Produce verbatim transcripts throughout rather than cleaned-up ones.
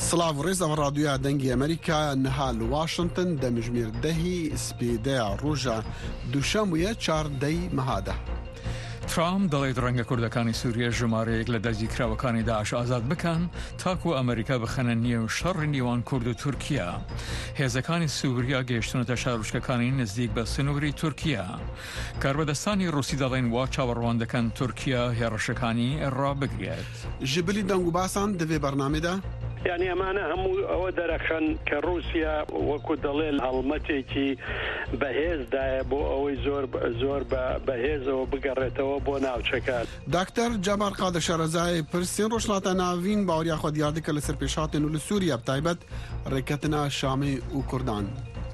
سلااف ڕێزە ڕادیۆیا دەنگی ئەمریکا نەها لە واشنگتن دەمژمێر دەهی سپێدەیە ڕۆژە دووشەمویە چاردەی مەهادە. ترامپ دەڵێت ڕەنگە کوردەکانی سووریا ژمارەیەک لە دەستی کراوەکانی داعش ئازاد بکەن تاکو ئەمریکا بخەنە نێو شەڕی نێوان کورد و تورکیا. هێزەکانی سووریا گەیشتونەتە شارۆچکەکانی نزیک بە سنووری تورکیا. کاربەدەستانی ڕووسی دەڵێن وا چاوەڕوان دەکەن تورکیا هێرشەکانی ڕابگرێت. ژبلی دەنگ و باسان دەوێ بەرنامەدا یعنی ئەمانە هەموو ئەوە دەرەخەن کە رووسیا وەکو دەڵێ هەڵمەتێکی بەهێزدایە بۆ ئەوەی زۆر زۆر بەهێزەوە بگەڕێتەوە بۆ ناوچەکان. داکتەر جەبار قادە شارەزای پرسین ڕۆژهەڵاتە ناوین باوەڕیا خۆ دیار دەکە لەسەر پێشهاتێن و لە سووریا بتایبەت ڕێکەتنا شامی و کوردان.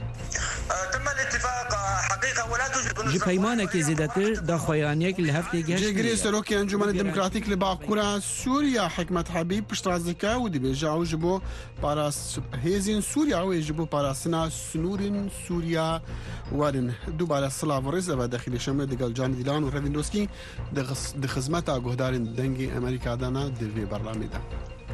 ji peymanekê zêdetir daxuyaniyek li heftê geş Cêgirê Serokê Encûmenê Demokratîk li Bakurê Sûriya Hikmet Hebîb piştraz dike û dibêje ew ji bo hêzên Sûriya wê ji bo parastina snûrên Sûriya werin. Dubare silav rêz ev dexîlê şemê digal Canî Dîlan û Revîn Doskî di xizmeta guhdarên dengê Amerîka de ne di vê berlamê de.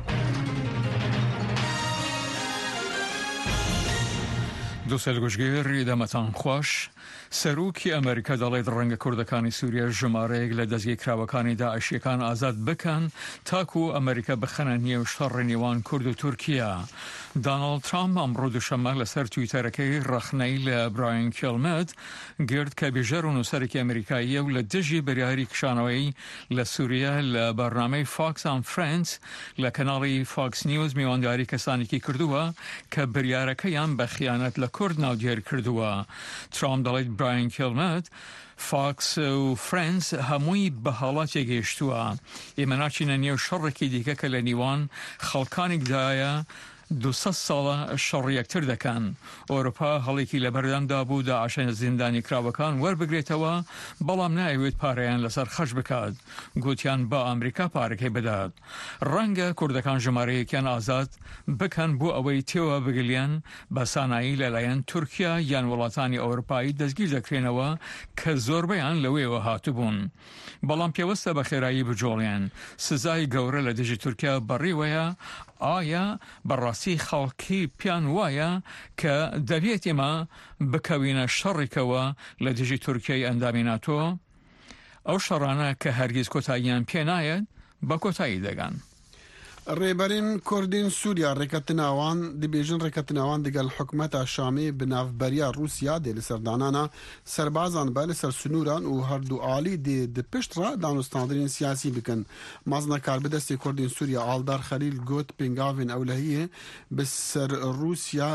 دووسەل گوشتگێری دەمەتان خۆش سەرۆکی ئەمریکا دەڵێت ڕەنگە کوردەکانی سووریا ژمارەیەک لە دەستگی کراوەکانی داعشیەکان ئازاد بکەن تاکو ئەمریکا بخەنە نێو شەڕی نێوان کورد و تورکیا. داناڵد ترامپ ئەمڕۆ دووشەممە لەسەر تویتەرەکەی ڕەخنەی لە براین کێڵمەت گرت کە بێژەر و نووسەرێکی ئەمریکاییە و لە دژی بەریاری کشانەوەی لە سووریا لە بەرنامەی فاکس ئەند فرێندز لە کەناڵی فاکس نیوز میوانداری کەسانێکی کردووە کە بریارەکەیان بە خیانەت لە کورد ناودێر کردووە. ترامپ دەڵێت براین کێڵمەت فاکس و فرێندز هەمووی بە هەڵاتێ گەیشتووە. ئێمە ناچینە نێو شەڕێکی دیکە کە لە نیوان خەڵکانێکدایە دووسە ساڵە شەڕ یەکتر دەکەن. ئەوروپا هەڵێکی لە بەردەمدا بوو داعش زیندانی کراوەکان وەربگرێتەوە بەڵام نایەوێت پارەیان لەسەر خەش بکات. گوتیان بە ئەمریکا پارەکەی بدات. ڕەنگە کوردەکان ژمارەیەکیان ئازاد بکەن بۆ ئەوەی تێوە بگلیان بە سانایی لەلایەن تورکیا یان وڵاتانی ئەوروپایی دەستگیر دەکرێنەوە کە زۆربەیان لەوێوە هاتوبوون. بەڵام پێوەستە بە خێرایی بجۆڵیان. سزای گەورە لە دژی تورکیا بەڕێوەیە ئایا بەڕاستی خەڵکی پیان وایە کە دەبێت ئێمە بکەوینە شەڕێکەوە لە دژی تورکیای ئەندامی ناتۆ؟ ئەو شەڕانە کە هەرگیز کۆتاییان پێ نایەت بە کۆتایی دەگەن. ڕێبەرین کوردین سووریا ڕێکەتناوان دەبێژن ڕێکەتناوان دەگەڵ حکومەتە شامی بناوبەریە رووسیا دێ لەسەر دانانە سەربازان بە لەسەر سنووران و هەردوو عالی دێ دپشتڕە دانوستاندرین سیاسی بکەن. مازنە کاربدەستی کوردین سووریا ئالدار خەلیل گوت پێنگاوین ئەولەهیە بەسەر رووسیا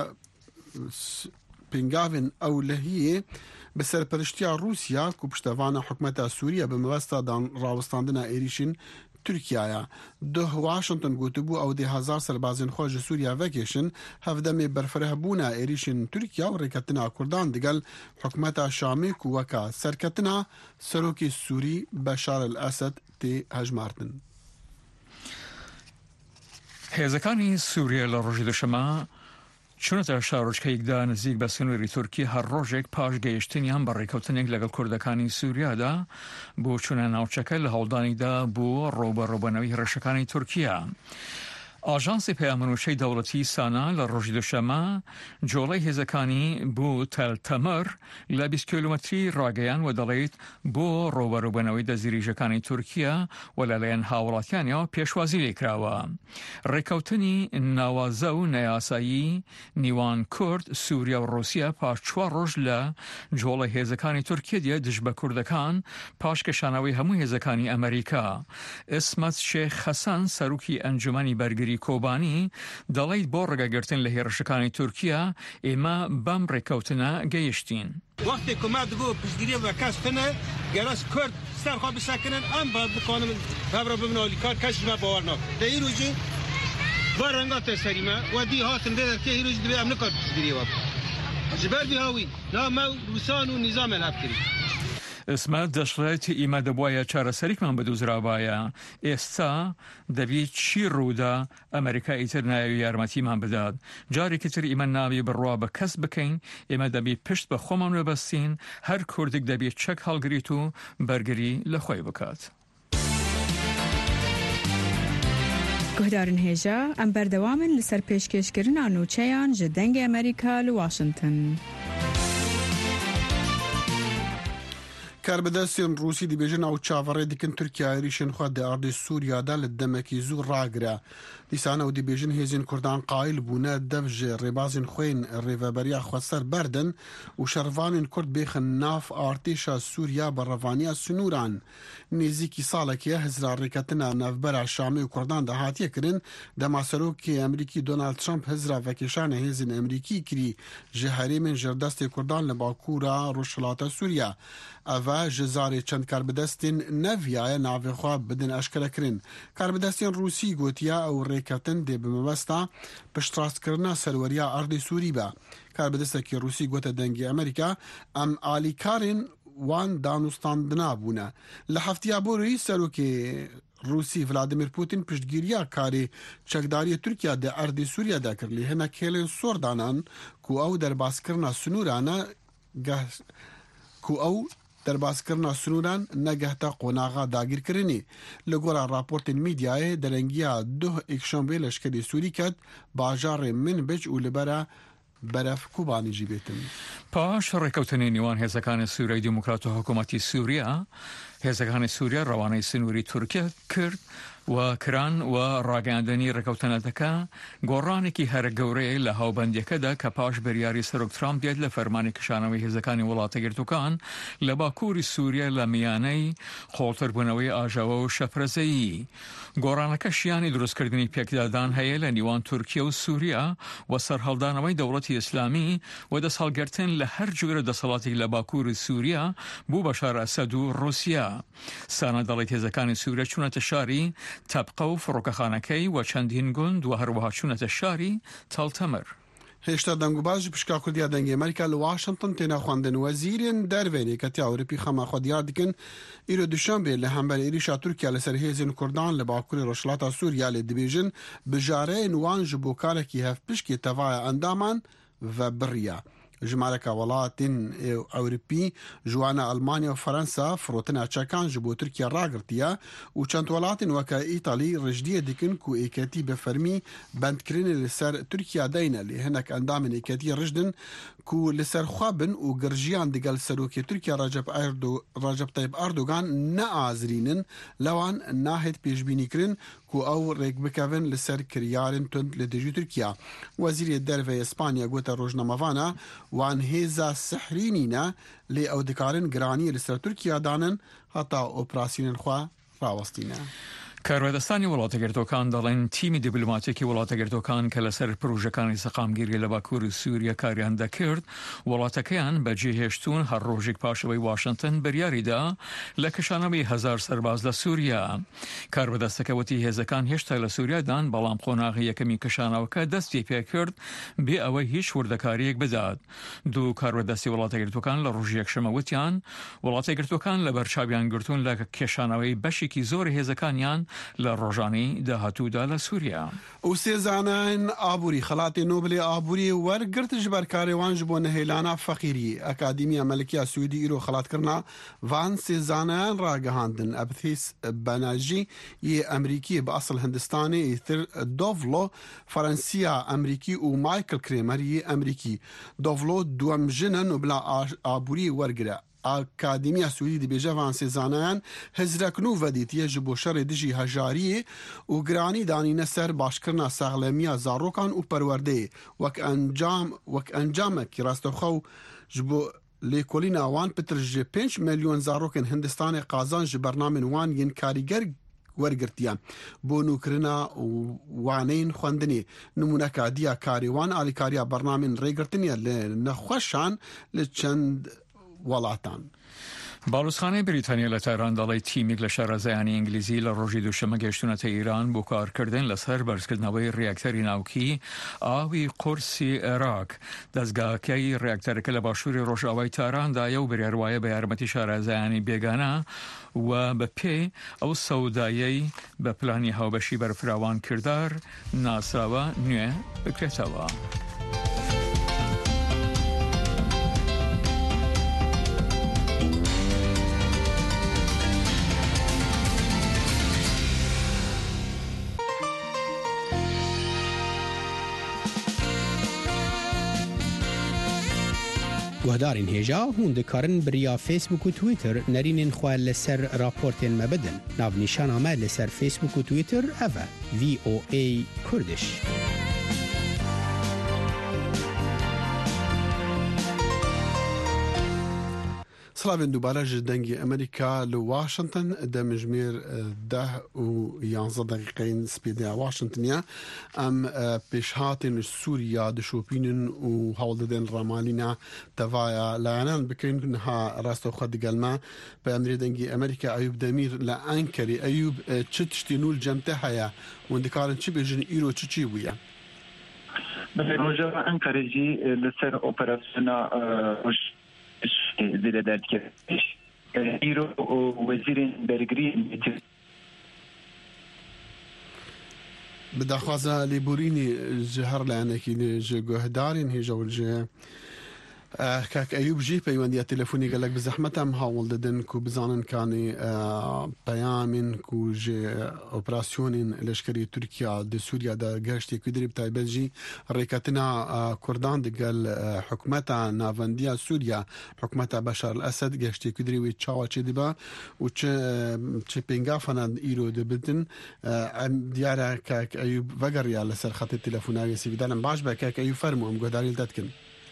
پێنگاوین ئەولەهیە بەسەر پەرشتیا رووسیا و پشتەوانە حکومەتە سووریا بە مەبەستە ڕاوەستاندنە عێریشین تورکیایە. دو واشنگتن گوتبوو ئەو دێ هەزار سەربازین خۆش سووریا vekêşin hevdemê berfirehbûna êrîşên Tirkiya û rêketina Kurdan digel hikûmeta Şamê ku weka serketina serokê Sûrî Beşar el-Esed tê hejmartin. هێزەکانی سووریا لە ڕۆژی دووشەممە چونەتە شارۆچکەیەکدا نزیک بە سنووری تورکی هەر ڕۆژێک پاش گەیشتنیان بە ڕێکەوتنێک لەگەڵ کوردەکانی سووریادا بۆ چونە ناوچەکە لە هەوڵدانیدا بۆ ڕۆبەڕۆبەنەوەی هێرشەکانی تورکیا. ئاژانسی پەیامنووشەی دەوڵەتی سانا لە ڕۆژی دووشەممە جۆڵەی هێزەکانی بۆ تەلتەمەر لە بیست کیلۆمەتری ڕاگەیان و دەڵێت بۆ ڕۆبەڕۆبەنەوەی دەزیریژەکانی تورکیا و لەلایەن هاوڵاتیانەوە پێشوازی لێکراوە. ڕێکەوتنی ناوازە و نەیاسایی نیوان کورد سووریا و ڕووسیا پاش چوار ڕۆژ لە جۆڵە هێزەکانی تورکیە دژ بە کوردەکان پاش کەشانەوەی هەموو هێزەکانی ئەمریکا. ئسمەت شێخ حەسەن سەرۆکی ئەنجومەنی بەرگری کۆبانی دەڵێت بۆ ڕێگەگرتن لە هێرشەکانی تورکیا ئێمە بەم ڕێکەوتنە گەیشتین. وەختی کومات دەبوو پشتگیری بە کەس بنە گەرەس کورد سەرخوا بسەکنن ئەم با بکۆنم هەبرە ببنەوەلی کار کەسمە باوەڕ ناکە. دە ئیروژی بۆ ڕەنگاتە سەریمە و دی هاتن دێ دەرکێ ئیروژ دەبێ ئەم نەکات پشتگیریەوە ji ber vî hawî name Rûsan û nîzamên hevkirî. ئسمە دەشڵێت ئیمە دەبواە چارەسەریکمان بدوزرابایە. ئێستا دەبی چی ڕوودا ئەمریکا ئیتر ناوی یارمەتیمان بدات. جارێکی تر ئیمە ناوی بڕوا بە کەس بکەین ئێمە دەبی پشت بە خۆمان وەبەستین هەر کوردێک دەبێت چەک هەڵگریت و بەرگری لە خۆی بکات. گهدارن هجا ام بردوامن لسر پیشکشکرین آنوچهان جدنگ امریکا لواشنطن. کاربدستین روسی دی بیجن او چاوره دیکن ترکیه ایریشن خود دی اردی سوریا دا لدمکی زور راگره دیسانه و دی بیجن هیزین کردان قایل بونه دفج ریبازین خوین ریوبریا خواستر بردن و شروانین کرد بیخن ناف آرتیشا سوریا بروانیا سنوران نیزیکی سالکیه هزرار ریکتنا نفبر شامی و کردان ده هاتیه کرن دما سروکی امریکی دونالد ترامپ هزرا وکشان هیزین امریکی کری جهری من جردست کردان لباکورا روشلات سوریا اوه جزاری چند کاربدستین نویای ناوی خواه بدن اشکره کرن. کاربدستین روسی گوتیا او ریکتن دی بمبستا پشتراست کرنا سروریا اردی سوری با. کاربدسته که روسی گوته دنگی امریکا ام آلی کارین وان دانوستاندنا بونه. لحفتیا بوری سرو که روسی ولادیمیر پوتین پشتگیریا کاری چکداری ترکیه ده اردی سوریا ده کرلی هنه کهلی سور دانان کو او در باسکرنا سنورانا کو او در باسکرنا سنوران نگهتا قناغا داگیر کرنی لگورا راپورتین میدیای درنگیا دو اکشنبه لشکری سوری کد باجار من بج و لبرا برف کوبانی جیبیتن. پاش ڕێکەوتنی نیوان هێزەکانی سووریای دیموکرات و حکوومەتی سووریا هێزەکانی سووریا ڕەوانەی سنووری تورکیا کرد و کران و ڕاگەاندنی ڕێکەوتنەتەکە گۆڕانێکی هەرە گەورەیە لە هاوبەندیەکەدا کە پاش بەریاری سەرۆک ترامپ دێت لە فەرمانی کشانەوەی هێزەکانی وڵاتە گرتووکان لە باکووری سووریا لە میانەی خۆڵتربوونەوەی ئاژەوە و شەپرەزەیی. گۆڕانەکە شیانی دروستکردنی پێکدادان هەیە لە نیوان تورکیا و سووریا و سەرهەڵدانەوەی دەوڵەتی ئیسلامی و دەسەڵگرتن لە هەر جۆرە دەسەڵاتی لە باکووری سووریا بوو بەشار ئەسەد و رووسیا. سانە دەڵێت هێزەکانی سووریا چوونەتە شاری تەبقە و فڕۆکەخانەکەی و چەندین گوند و هەروەها چوونەتە شاری تەڵتەمر. هشتا دنگو باز پشکا کردیا دنگ امریکا لواشنطن تینا خواندن وزیرین دروینی کتی اوروپی خما خود یاد دکن ایرو دوشنبه لهمبر ایریشا ترکیه لسر هیزن کردان لباکور روشلاتا سوریا لدبیجن بجاره نوان جبوکارکی هف پشکی تفای اندامان و بریا. جمارك ولاتين أوروبي جوانا ألمانيا وفرنسا فروتنا تشاكان جبو تركيا راغرتيا وچند ولاتين وكا إيطالي رجدية ديكن كو إيكاتي بفرمي بندكرين لسر تركيا دينا اللي هناك أندامن إيكاتي رجدن كو لسر خوابن وغرجيان ديگل سروكي تركيا رجب أردو رجب طيب أردوغان نآزرينن لوان ناهد بيجبيني كرن كو أو ريك بكافن لسر كريارن تند لدجو تركيا. وزير الدرفة إسبانيا قوتا روجنا مافانا وان هيزا سحرينينا لي او دكارن گراني لسر تركيا دانن حتى اوپراسيون خوا راوستينا. کاربەدەستانی وڵاتە گرتووەکان دەڵێن تیمی دیبلۆماتیکی وڵاتە گرتووەکان کە لەسەر پرۆژەکانی سەقامگیری لە باکووری سووریا کاریان دەکرد وڵاتەکەیان بەجێهێشتون هەر ڕۆژێک پاشەوەی واشنگتن بریاریدا لە کەشانەوەی هەزار سەرباز لە سووریا. کاربەدەستەکە وتی هێزەکان هێشتا لە سووریادان بەڵام قۆناغی یەکەمی کەشانەوەکە دەستی پێکرد بێ ئەوەی هیچ وردەکاریەک بدات. دوو کاربەدەستی وڵاتە گرتووەکان لە ڕۆژی یەکشەمە وتیان وڵاتە گرتووەکان لە بەرچاویان گرتوون لە کێشانەوەی بەشێکی زۆر هێزەکانیان لە ڕۆژانی داهاتوودا لە سووریا. و سێزانان ئابووری خەڵاتی نۆبلی ئابووری وەرگرت ji ber karêwan ji bo nehêlana feqîrî. Akademiya Melikiya Swêdî îro xelatkirina van sêzaneyan ragihandin. Ebthîs Benajî yê Emerîkî bi asıl Hindistanê êtir Dovlo Fransiya Emerîkî û Michael Kramer yê Emerîkî. Dovlo duem jin in û bila abûriyê wergire. Akademiya Swêdî dibêje van sêzaneyan hezreknû vedîtiye ji bo şerê dijî hejariyê û giranî danîne ser başkirina sexlemiya zarokan û perwerdeyê wek encam wek encamekî rastexwew ji bo lêkolîna wan pitir ji pênc milyon zarokên Hindistanê qazan ji bernamên wan yên karîger wergirtiye bo nûkirina waneyên xwendinê. Nimûneka diya karê wan alîkariya bernamên rêgirtiniye li nexweşan li çend وڵاتان. باڵوسخانەی بریتانیا لە تایران دەڵێت تیمێک لە شارەزایانی ئینگلیزی لە ڕۆژی دووشەمە گەیشتونەتە ئیران بۆ کارکردن لەسەر بەرزکردنەوەی ڕیاکتەری ناوکی ئاوی قورسی عێراق. دەستگاکەی ڕیاکتەرەکە لە باشووری ڕۆژئاوای تارandایە و بریاروایە بە یارمەتی شارەزایانی بێگانە و بە پێ ئەو سەودایەی بە پلانی هاوبەشی بەرفراوان کردار ناسراوە نوێ بکرێتەوە. گهدارین هجا هون دکارن بریا فیسبوک و تویتر نرینین خواه لسر راپورتین مبدن. ناو نیشان آمد لسر فیسبوک و تویتر اوه وی او ای کردش. سلام دوباره جدنگی امریکا لواشنطن دمجمیر ده و یانزده دقیقه سپیده واشنطنیا ام پیشهاتین سوریا دشوپینن و حولدن رامالینا توایا لعنان بکن نها راستو خد قلما بأمر دنگی امریکا ایوب دمیر لانکری ایوب چتشتینول جمته هیا وندکارن چی بجن ایرو چی چی بویا بروجا انکری جی لسر اپراسیونا زیر درد که ایرو وزیر برگری بدخوازه لیبورینی جهر لعنکی جهدارین هیجا والجه كاك أيوب جي بيوان دي تلفوني قال لك بزحمتهم هاول ددن كو بزانن كاني بيامن كو جي اوبراسيونين لشكري تركيا دي سوريا دا قاشتي كدري بتاي بلجي ريكاتنا كردان دي قال حكمتا نافنديا سوريا حكمتا بشار الأسد قاشتي كدري ويتشاوا تشي دبا وتش بينغا فانا ايرو دبتن ديارا كاك أيوب فقر لسر خط التلفوناوي سيفيدانا بعجبه كاك أيوب فرمو ام قداري لدتكن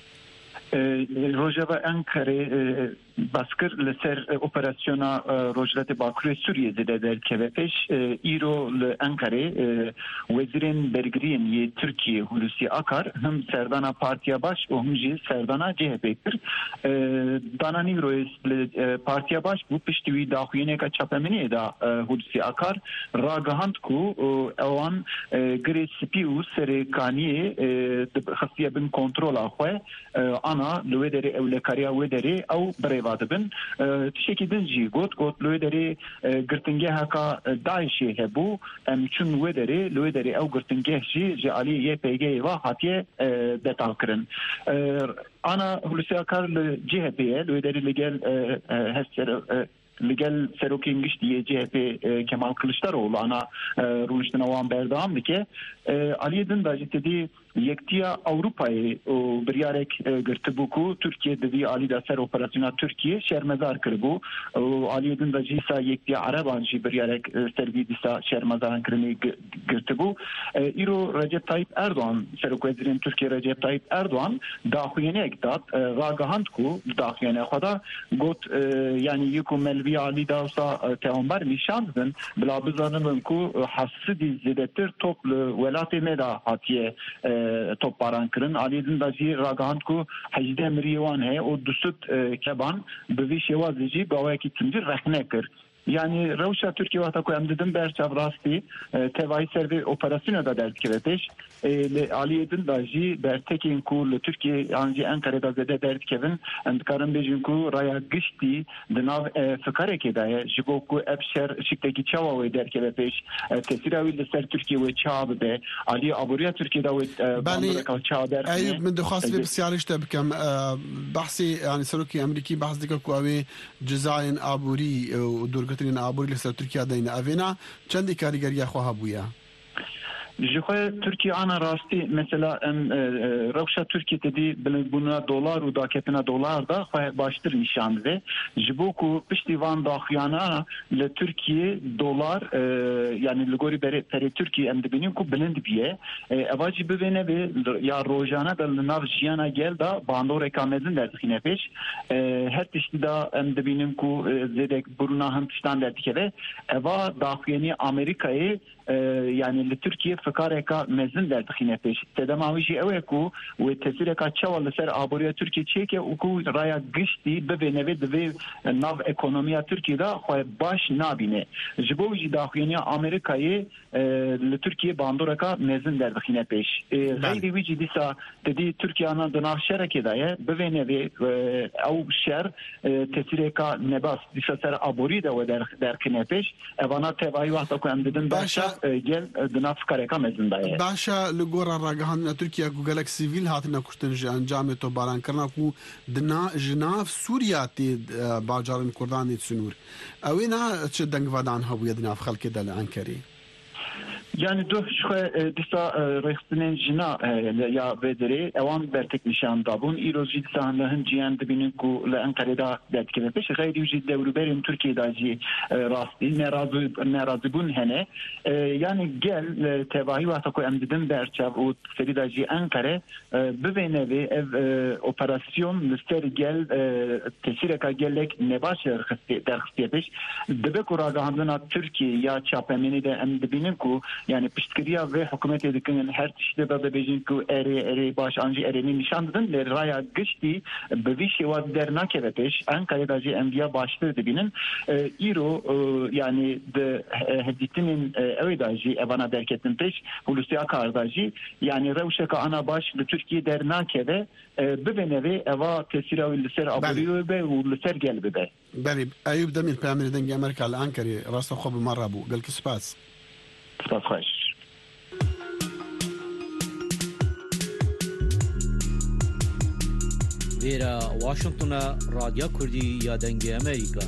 روجا انکره باسکر لسر اپراسیونا روجلت باکوری سوریه زده در کبپش ایرو لانکره وزیرین برگرین یه ترکیه هلوسی آکار هم سردانا پارتیا باش و هم جی سردانا جه پیکر دانانی رویز پارتیا باش بو پشتوی داخوینه که چپمنی دا هلوسی آکار راگهاند کو اوان گری سپی و سرکانیه خصیه بین کنترول آخوه آنا لوی داره اولکاریا وی داره او برای بن تشکی دنجی گوت گوت لوی داری گرتنگه هکا داعشی هبو ام چون وی داری لوی داری او گرتنگه جی جالی یه پیگه و حتیه دتال کرن انا هلوسی اکار جه پیه لوی داری لگل هستر لگل سروکینگش دیه جه پی کمال کلشتاروğlu ana ruştuna wan berdam dike Ali Dındaji dedi yektiya Avrupa'yı biryarek girtibuku Türkiye dedi Ali da ser operasyona Türkiye şermezar kırbu Ali Dındaji ise yektiya Arabanji biryarek servidisa şermezar kırını girtibu İro Recep Tayyip Erdoğan serok vezirin Türkiye Recep Tayyip Erdoğan dahiyene ektat ragahand ku dahiyene khada got yani yukum melvi Ali da olsa teamber nişandın bla bizanın ku hasidi zedetir toplu velate meda hatiye toparan kırın Ali Dındaji ragahand ku hecde miriwan he o dusut keban bevi şevazici gavaki timcir rehne kır yani Revşa Türkiye vata koyam dedim berçav rasti tevai servi operasyonu da derdi keveteş Ali Dındaji bertekin ku Türkiye anji Ankara'da zede derdi kevin endkarın bejin ku raya gişti dınav fıkare kedaye jigo ku ebşer şikteki çava ve derdi keveteş tesiravi liser Türkiye ve çağ be Ali Aburiya Türkiye'de ve bandıraka çağ derdi أيوب من دخواست بسيارش تبكم بحثي يعني سلوكي أمريكي بحث ديك كوابي جزائن أبوري ودورقتين أبوري لسه تركيا دينا أفينا چندي كاريگريا خواه بويا Jixwe Türkiye ana rastî mesela em rewşa Türkiye dedi buna dolar û daketina dolar da xwe baştir nîşan ve ji bo ku piştî van daxiyana li Türkiye dolar yani li gorî berê Türkiye em dibînin ku bilind biye eva jî bivêne be ya rojana da li nav jiyana gel da bandoreka mezin derdixîne pêş her tiştî da em dibînin ku zêdek burûna hin tiştan derdikeve eva daxiyanî Amerikayê yani li Türkiye فکارێکا مەزن دەردخینە پێش تێدەماویژی ئەوەیە و و تەسیرێکا چاوە لەسەر ئابووریە تورکی چێکێ وکو ڕایە گشتی ببێنەوێت دەبێ ناو ئەکۆنۆمیا تورکیدا خۆی باش نابینێ ji bo jî daxuyaniya Amerîkayê li Tirkiye bandoreka mezin derdixîne pêş xeyrî wî jî dîsa tedî Tirkiyana di nav şerekê de ye bivênevê ew şer tesîreka nebas dîsa ser aborî de we derkine pêş evana tevayî wexta ku em didin başa gel di nav fikareka mezin de ye başa li gora ragihandina Tirkiye ku gelek sivîl hatine kuştin ji encamê tobarankirinê ku ji nav Sûriya tê bajarên Kurdanê sunûr ew ê ne çi dengvedan hebûye di nav xelkê de li Enkerê Yani du şu disa rextinin jina ya bedere evan bertek nişan dabun iroji disanların cihan dibinin ku le Ankara'da dertke peş gayri ucid devruberin Türkiye'de ji rasti nerazı nerazı bun hene yani gel tevahi vata ko emdidin berçav o serida ji Ankara bivene ve ev operasyon lister gel tesireka gelek nebaşer xiste derxiste peş debe kuragahandına Türkiye ya çapemeni de emdibinin ku yani piştkiriya ve hükümet edikin her tişte de bejin ku ere ere baş anji erenin nişandın le raya geçti bevi şevat dernak eveteş Ankara'da ji enbiya başlığı dibinin iro yani de heditinin evedaji evana derketin peş Hulusi Akardaji yani revşeka ana baş Türkiye dernak eve bibnevi eva tesira ve liser aburiyo be ve liser gelbi be. بله أيوب دمين بأمر دنجي أمريكا الأنكري راسه خوب مرة بو قال كسباس سباس خوش ویرا واشنطن رادیو کردی یا دنگی امریکا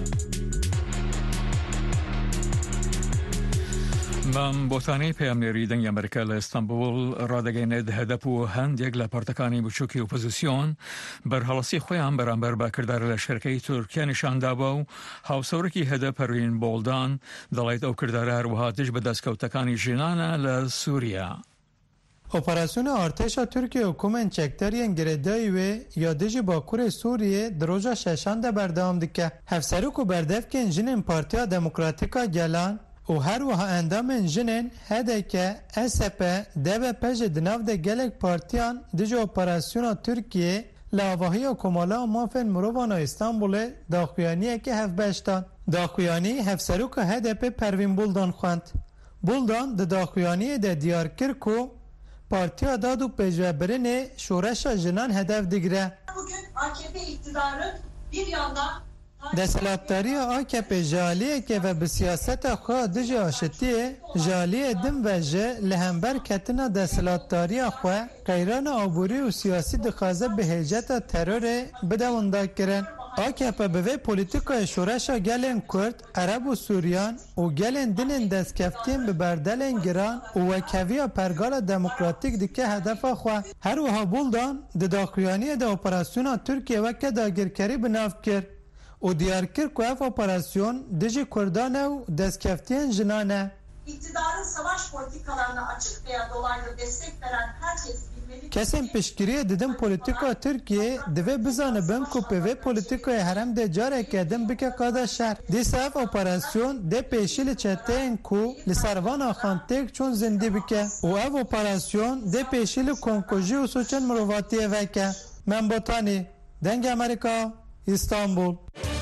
مام بوتانی پیامنری دنیا امریکا لاستانبول رادگیند هدف و هندگ لپارتکانی بچوکی اپوزیسیون بر حالسی خویان برانبر با کردار لشرکه ترکیه نشان دابو هاوسورکی هدف پروین بولدان دلایت او کردار هروهاتش به دستکوتکانی جنانا لسوریا. اپراسیون ارتش ترکیه حکومت چکترین گردایی و یادجی باکور سوریه دروجا ششانده بردام دکه هفسروک و بردف که انجین پارتیا دموکراتیکا گلان و هر وها اندام انجنین هده که اس پی دو پج دناف ده گلک پارتیان دیجو اپراسیون ترکیه لاواهی و کمالا مافن مروان استانبول داخویانیه که هف بشتان داخویانی هفسروک هده پی پروین بولدان خواند بولدان ده داخویانی ده دیار کرکو partya dad û pêşveberînê şoreşa jinan hedef digire. Bugün A K P iktidarı bir yandan Desthilatdariya A K P ji aliyekê ve bi siyaseta xwe dijî aşitiyê ji aliyê din ve ji li hember ketina desthilatdariya xwe qeyrana aborî û siyasî dixwaze bi hêceta terorê bide windakirin. A K P bi vê polîtikaya şoreşa gelên Kurd, Ereb û Sûriyan û gelên dinên destkeftiyên bi berdelên giran û wekheviya pergala demokratîk dike hedefa xwe. Her wiha Buldan di daxuyaniyê de operasyona Tirkiye weke dagirkerî bi nav kir û diyar kir ku ev operasyon dijî Kurdan e û destkeftiyên jinan e. İktidarın savaş politikalarına açık veya dolaylı destek veren herkes Kesên piştgiriyê didin polîtika Tirkiye divê bizanibin ku pêvê polîtikayê herem de carekê din bike qada şer. Dîsa ev operasyon dê pêşî li çeteyên ku li servana xan têk çûn zindî bike û ev operasyon dê pêşî li komkujî û suçên mirovatiyê veke. Min Botanî, Dengê Amerîka, İstanbul.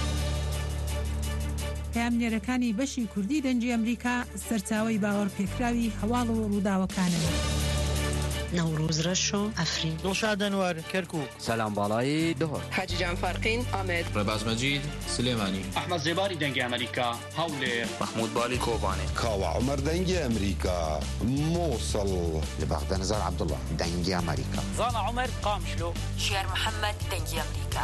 پامنێرەکانی بەشی کوردی دەنگی ئەمریکا سەرچاوەی باوەڕپێکراوی هەواڵ و ڕووداوەکانن. نوروز رشو افرین دلشاد انور کرکوک سلام بالای دهر حاجی جان فارقین آمد رباز مجید سلیمانی احمد زباری دنگ امریکا هولر محمود بالی کوبانی کاوا عمر دنگ امریکا موصل لبغداد نزار عبدالله دنگ امریکا زانا عمر قامشلو شير محمد دنگ امریکا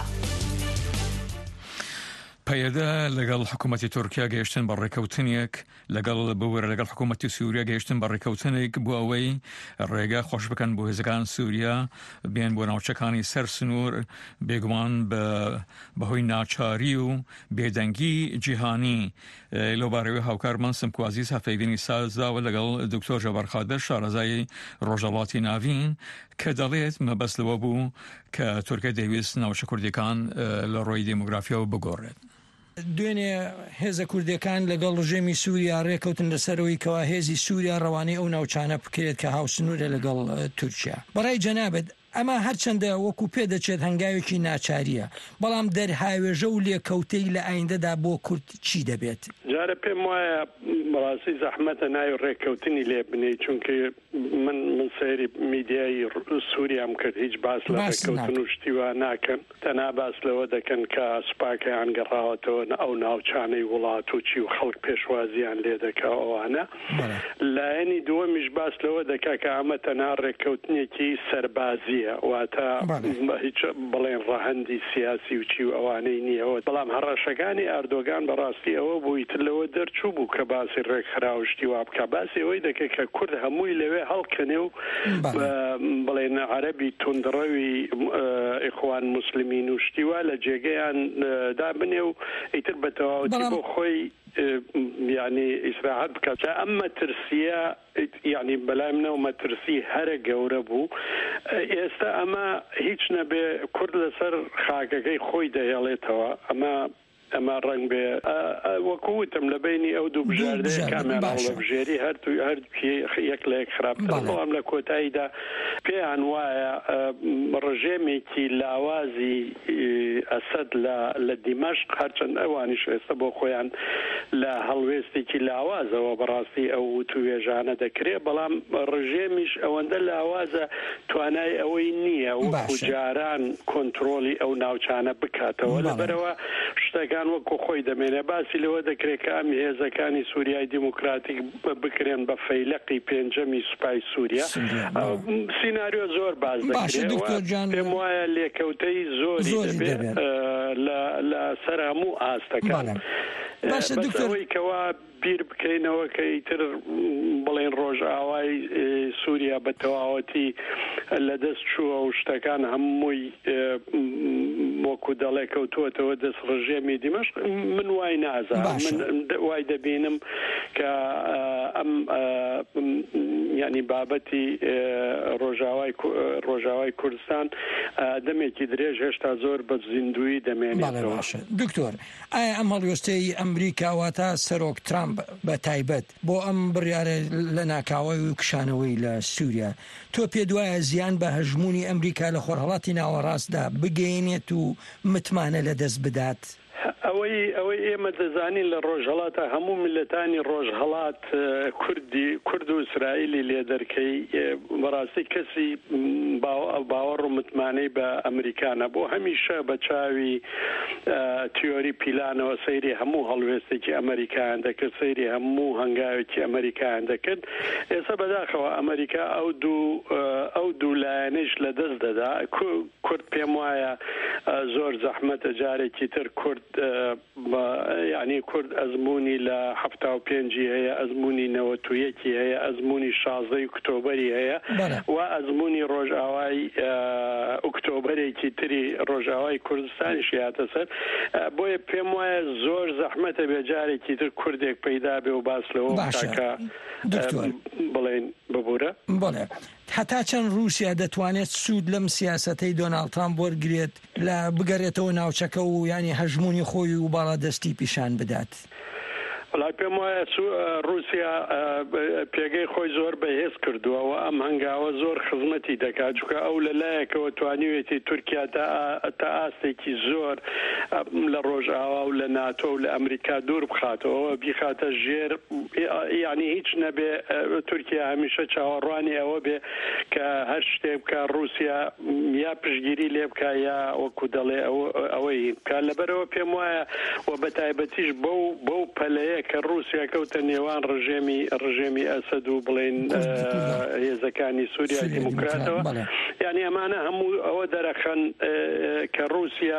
پەیەدا لەگەڵ حکوومەتی تورکیا گەیشتن بە ڕێکەوتنێک لەگەڵ بوەرە لەگەڵ حکوومەتی سووریا گەیشتن بە ڕێکەوتنێک بۆ ئەوەی ڕێگە خۆش بکەن بۆ هێزەکان سووریا بێن بۆ ناوچەکانی سەر سنوور بێگومان بەهۆی ناچاری و بێدەنگی جیهانی لەوبارەوەی هاوکارمان سمکوازیز هەفەیبینی سازداوە لەگەڵ دکتۆر ژەبەر خادر شارەزای ڕۆژهەڵاتی ناوین کە دەڵێت مەبەست لەوە بوو کە تورکیا دەیویست ناوچە کوردیەکان لە ڕۆی دموگرافیەوە بگۆڕێت. دوێنێ هێزە کوردەکان لەگەڵ ڕژێمی سووریا ڕێکەوتن لەسەرەوەی کەوا هێزی سووریا ڕەوانەی ئەو ناوچانە بکرێت کە هاوسنوورە لەگەڵ تورکیا. بەڕای جەنابەت ئەمە هەرچەندە وەکو پێ دەچێت هەنگاوێکی ناچاریە بەڵام دەرهاوێژە و لێکەوتەی لە ئایندەدا بۆ کورد چی دەبێت؟ جارە پێم وایە ڕاستی زەحمەتە ناوی ڕێکەوتنی لێ بنێ چونکە من من سەیری میدیایی سووریام کرد هیچ باس لە ڕێکەوتن و شتیوا ناکەن تەنها باس لەوە دەکەن کە سوپاکەیان گەڕاوەتەوە ئەو ناوچانەی وڵات و چی و خەڵک پێشوازیان لێ دەکا ئەوانە لایەنی دووەمیش باس لەوە دەکا کە ئەمە تەنها ڕێکەوتنێکی سەربازیە نییە واتە هیچ بڵێن ڕەهەندی سیاسی و چی و ئەوانەی نییەوە بەڵام هەڕەشەکانی ئاردۆگان بەڕاستی ئەوە بووی تر لەوە دەرچوو بوو کە باسی ڕێکخراوشتی وا بکە باسی ئەوەی دەکە کە کورد هەمووی لەوێ هەڵکەنێ و بڵێن عەرەبی توندڕەوی ئیخوان موسلیمین و شتیوا لە جێگەیان دابنێ و ئیتر بە تەواوەتی بۆ خۆی یعنی ئیسراحەت بکات ئەم مەترسیە یعنی بەلای منەوە مەترسی هەرە گەورە بوو ئێستا ئەمە هیچ نەبێ کورد لەسەر خاکەکەی خۆی دەهێڵێتەوە ئەمە ئەمە ڕنگ بێ وەکوتم لە بینی ئەو دوو بژاردەیە کامیان هەڵەبژێری هەردوو هەردووکی یەک لە یەک خراپتر بەڵام لە کۆتاییدا پێیان وایە ڕژێمێکی لاوازی ئەسەد لە دیمەشق هەرچەند ئەوانیش ئێستا بۆ خۆیان لە هەڵوێستێکی لاوازەوە بەڕاستی ئەو توێژانە دەکرێت بەڵام ڕژێمیش ئەوەندە لاوازە توانای ئەوەی نییە وەکو جاران کۆنتڕۆلی ئەو ناوچانە بکاتەوە لەبەرەوە شتەکان وەکو خۆی دەمێنێ باسی لەوە دەکرێت کە ئەم هێزەکانی سووریای دیموکراتیک بکرێن بە فەیلقی پێنجەمی سوپای سووریا سیناریۆ زۆر باز دەکرێت پێم وایە لێکەوتەی زۆری دەبێت لە سەر هەموو ئاستەکان بەسەوەی کەوا بیر بکەینەوە کە ئیتر بڵێن ڕۆژئاوای سووریا بە تەواوەتی لەدەست چووە و شتەکان هەمووی وەکو دەڵێ کەوتووەتەوە دەست ڕژێمی دیمەشق من وای نازانم من وای دەبینم کە ئەم یعنی بابەتی ڕۆژاوای ڕۆژاوای کوردستان دەمێکی درێژ هێشتا زۆر بە زیندوی دەمێنێتەوە. دکتۆر ئایا ئەم هەڵوێستەی ئەمریکاواتە سەرۆک ترامپ بە تایبەت بۆ ئەم بڕیارە لە ناکاوی و کشانەوەی لە سووریا تۆ پێ دوایە زیان بە هەژمونی ئەمریکا لە خۆرهەڵاتی ناوەڕاستدا بگەێنێت و متمانە لەدەست بدات؟ ئەوەی ئەوەی ئێمە دەزانین لە ڕۆژهەڵاتە هەموو میلەتانی ڕۆژهەڵات کوردی کورد و ئیسرائیلی لێ دەرکەی بەڕاستی کەسی باوەڕ و متمانەی بە ئەمریکانە بۆ هەمیشە بە چاوی تیۆری پیلانەوە سەیری هەموو هەڵوێستێکی ئەمریکایان دەکرد سەیری هەموو هەنگاوێکی ئەمریکایان دەکرد ئێستا بەداخەوە ئەمریکا ئەو دوو ئەو دوو لایەنەش لە دەست دەدا کورد پێم وایە زۆر زەحمەتە جارێکی تر کورد یعنی کورد ئەزمموی لە هەفتا و پێنجی هەیە ئەزمموی نەوەت و یەکی هەیە ئەزمموی شازدەی ئۆکتۆبەری هەیە و ئەزمموی ڕۆژئاوای ئۆکتۆبەرێکی تری ڕۆژئاوای کوردستانی شیاتە سەر بۆیە پێم وایە زۆر زەحمەتە بێجارێکی تر کوردێک پەیدا بێ و باس لەوە کاکە بڵێن ببوورە بڵێ هەتا چەند رووسیا دەتوانێت سوود لەم سیاسەتەی دۆناڵد ترامپ وەرگێت لە بگەڕێتەوە ناوچەکە و ینی هەژمونی خۆی و باڵادەستی پیشان بدات. وڵای پێم وایە رووسیا پێگەی خۆی زۆر بەهێز کردووە و ئەم هەنگاوە زۆر خزمەتی دەکات چونکە ئەو لەلایەکەوە توانیوێتی تورکیا تا ئاستێکی زۆر لە ڕۆژئاوا و لە ناتۆ و لە ئەمریکا دوور بخاتەوە بیخاتە ژێر یعنی هیچ نەبێ تورکیا هەمیشە چاوەڕوانی ئەوە بێ کە هەر شتێک بکە رووسیا یا پشگیری لێ بکە یا وەکو دەڵێ ئەوەی بکە لەبەرەوە پێم وایە و بەتایبەتیش بەو بەو پەلەیە کە رووسیا کەوتە نێوان ڕژێمی ڕژێمی ئەسەد و بڵێن هێزەکانی سووریا دیموکراتەوە یعنی ئەمانە هەموو ئەوە دەرەخەن کە رووسیا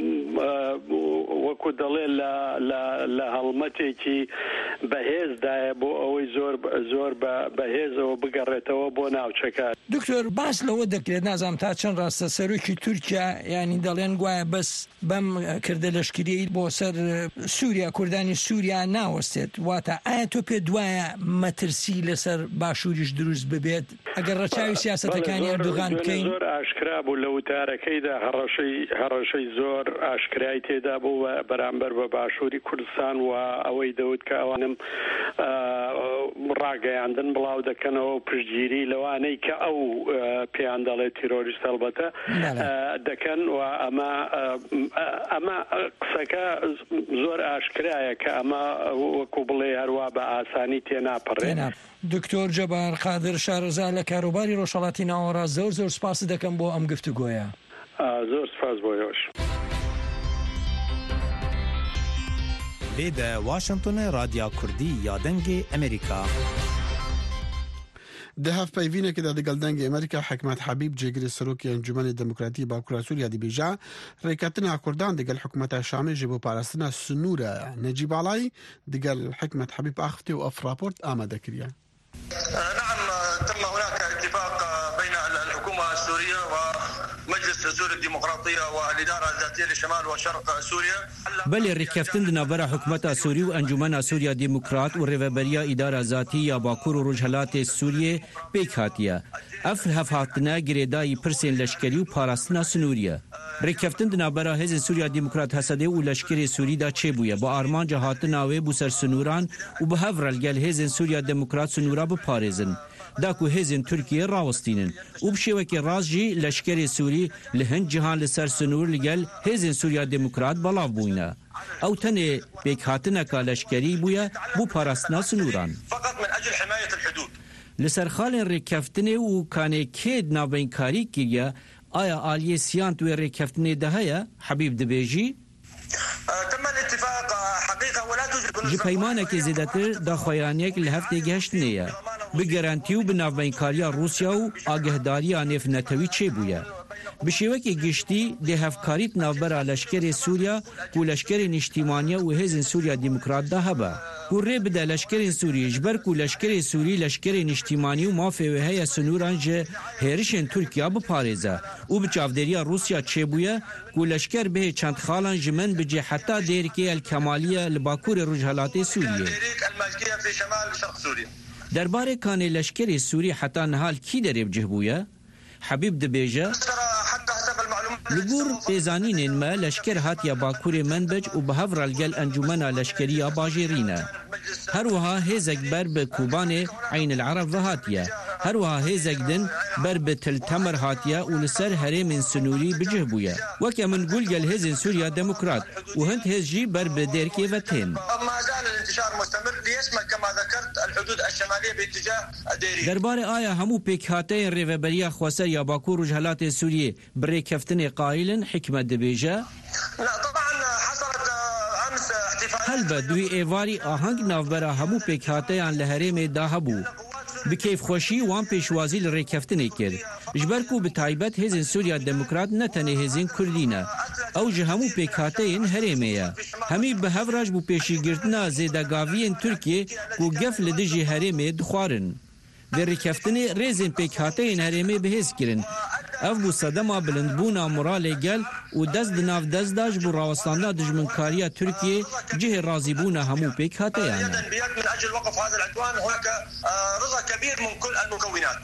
وەکو دەڵێ لە هەڵمەتێکی بەهێزدایە بۆ ئەوەی زۆر زۆر بەهێزەوە بگەڕێتەوە بۆ ناوچەکە. دکتۆر باس لەوە دەکرێت نازانم تا چەند ڕاستە سەرۆکی تورکیا ینی دەڵێن گوایە بەس بەم کردە لەشکری بۆ سەر سووریا کوردانی سووریا ناوەستێت واتە ئایا تۆ پێ دوایە مەترسی لەسەر باشووریش دروست ببێت ئەگەر ڕەچاوی سیاسەتەکانی ئەردوغان بکەین؟ زۆر ئاشکرا بوو لە وتارەکەیدا هەڕەشەی هەڕەشەی زۆر ئاشکرای تێدا بوو بەرامبەر بە باشووری کوردستان و ئەوەی دەوت کە ئەوانم ڕاگەیاندن بڵاو دەکەنەوە پشتگیری لەوانەی کە ئەو پێیان دەڵێت تیرۆریست هەڵبەتە دەکەن و ئەمە ئەمە قسەکە زۆر ئاشکرایە کە ئەمە وەکو بڵێ هەروە بە ئاسانی تێناپەڕێن. دکتۆر جەبار قادر شارەزا لە کاروباری ڕۆژهەڵاتی ناوەڕاست زۆر زۆر سپاس دەکەم بۆ ئەم گفتوگۆیە. زۆر سپاس بۆ یۆش. لێدە واشنگتن رادیا کوردی یا دەنگی ئەمریکا. ده هف پیوینه که د ګلدنګ امریکا حکمت حبیب جګری سروکی انجمن دموکراتی باکورا سوریا دی بیجا ریکاتنا کردان د حکومت شامل جبو پاراستنا سنوره نجیب علای د حکمت حبیب اختی و اف رابورت آماده کړیا. نعم تم هناك اتفاق بين الحكومة السورية ومجلس سوريا الديمقراطية والإدارة الذاتية لشمال وشرق سوريا. بل ركفتن نابرا حكومة سوريا وأنجمن سوريا ديمقراط وريفابريا إدارة ذاتية باكور ورجحلات سوريا بيكاتيا اف هفاتنا گریدای پرسین لشکری و پاراستنا سنوریه. رکفتن دنابرا هز سوریا دموکرات حسده و لشکری سوری دا چه بویه با آرمان جهات ناوی بوسر سنوران و به هفرال گل هز سوریا دموکرات سنورا بپارزن. داکو هزین ترکیه راوستینن و بشوکی رازجی لشکری سوری لهند جهان لسر سنور لگل هزین سوریا دموکرات بلاو بوینه. او تنه بیکاتنا که لشکری بویه بو پاراستنا سنوران. فقط من اجل حمایت الحدود. لسر خالن رکفتنه و کانه کید نابینکاری کریه آیا آلیه سیانت و رکفتنه ده هیا حبیب دبیجی؟ تم الاتفاق حقیقه ولا توجد جی پیمانه که زیدتر دا خویانیه که لحفته گشتنه یا بگرانتی و بنابینکاری روسیا و آگهداری آنف نتوی چه بویه؟ بشیوه که گشتی ده هفکاریت نوبرا لشکر سوریا و لشکر نشتیمانیا و هزین سوریا دموکرات ده هبه. کوره بده لشکر سوری جبر کو لشکر سوری لشکر نشتیمانی و مافی و هیا سنوران جه هرشن ترکیه بپارزه و بچافدریا روسیا چه بویه کو لشکر به چند خالان جمن بجه حتی دیر که الکمالیه لباکور رجحلات سوریه. درباره کان لشکر سوری حتی نهال کی دریب جه بویه؟ حبیب دبیجه لگور پیزانین ما لشکر هات یا باکور منبج و به هفرال گل انجمنا لشکری باجرینه. هر وها هزک بر به کوبان عین العرب و هاتیه. هر وها هزک دن بر به تل تمر هاتیه و لسر هرم سنوری بجه بویه. وکه من گل گل هزین سوریا دموکرات و هند هزجی بر به درکی و تین. ما زال الانتشار مستمر ليشمل كما ذكرت الحدود الشمالية باتجاه الديري. درباره آیا همو پیکاته ریوبریا خواسر یا باکور و جهلات سوریه بری کفتن قائلن حکمت دبیجه؟ لا طبعا حصلت امس احتفالات. هل بدوی ایواری آهنگ نوبرا همو پیکاته آن لهرم داهبو. بکیف خوشی وان پیشوازی لری کفتن کرد. جبرکو بتایبت هزین سوریا دموکرات نتنه هزین کردینه. او جه همو پیکاته این هرمه همی به هفراج بو پیشی گرتنا زیدگاوی ترکیه کو گف لدجی هرمه دخوارن. و رکفتن ریزین پیکاته این هرمه بهز کرن. اف بو صدما بلندبونا مرال گل و دست دناف دست داش بو راوستانا دجمنکاریا ترکیه جه رازیبونا همو پیکاته یعنی. من اجل وقف هذا العدوان هناك رضا كبير من كل المكونات.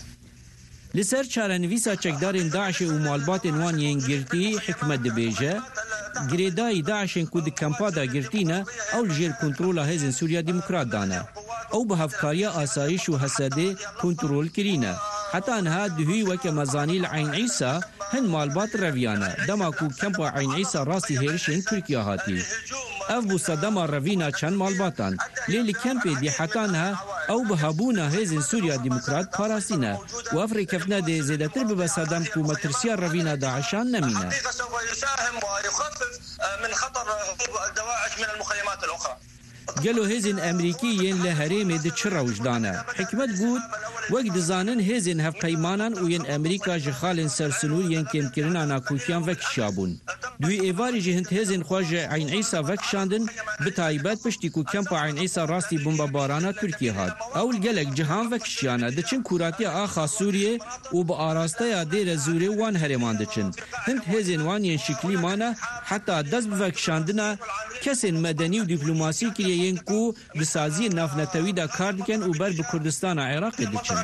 لسر چارنویسا چکدارین داعش و مالبات وان ینگرتی حکمت دبیجه گریدای داعشن کود کمپا دا گرتینه او لجیر کنترولا هزین سوریا دموکرات دانه او به هفکاریا آسایش و حسده کنترول کرینه حتی انها دهوی وکه مزانی لعین عیسا هن مالبات رویانه دما کو کمپا عین عیسا راستی هرشن ترکیه هاتی اف بو صدما روینا چند مالباتان لیلی کمپی دی حتی انها او به هبونا هزین سوریا دموکرات پاراسینه و افری کفنه دی زیدتر به صدام کو مترسیا روینا داعشان نمینه سوف يساهم ويخفف من خطر الدواعش من المخيمات الاخرى. گلو هزین امریکی ین لهریم د چرا وجدانه حکمت بود وقت زانن هزین هف قیمانان و ین امریکا جخال سرسنور ین کم کرنا ناکوکیان وکشابون دوی ایواری جهنت هزین خواج عین عیسی وکشاندن بتایبت پشتی کو کمپ عین عیسی راستی بمبا بارانا ترکیه هات اول گلک جهان وکشیانه دچن کوراتی آخا سوریه و با آراسته دیر زوره وان هرمان دچن هند هزین وان ین شکلی مانه حتی دست بوکشاندنه کسین مدنی و دیپلماسی کریه ین کو بسازی نافنتوی دا کار دکن و بر به کردستان عراق دچن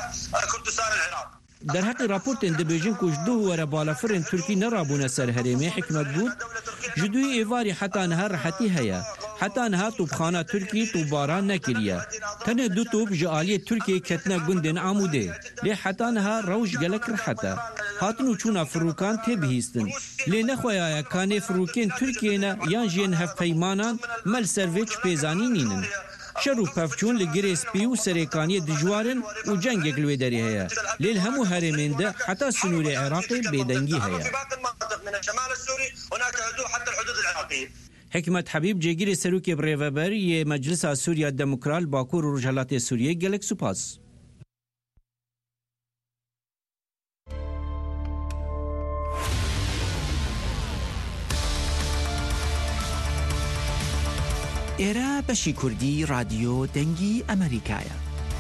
در حق راپورت اندبیجن کش دو وره بالافرن ترکی نرابونه سر هرمه حکمت بود جدوی ایواری حتی انها راحتی هیا حتی انها توبخانه ترکی توباران نکریه تنه دو توب جعالی ترکی کتنه گندن عموده لی حتی انها روش گلک راحته هاتنو چونا فروکان تبهیستن لی نخواه کانه فروکین ترکیه نه یان جین هف پیمانان مل سرویچ پیزانی نینن شر و پفچون لگریس پیو سریکانی دجوارن و جنگ گلوی داری هیا لیل همو هرمین ده حتی سنور عراقی بیدنگی هیا حکمت حبیب جگیر سروک بریوبر یه مجلس سوریا دموکرال باکور و رجحلات سوریه گلک سپاس ئێرە بەشی کوردی رادیۆ دەنگی ئەمریکایە.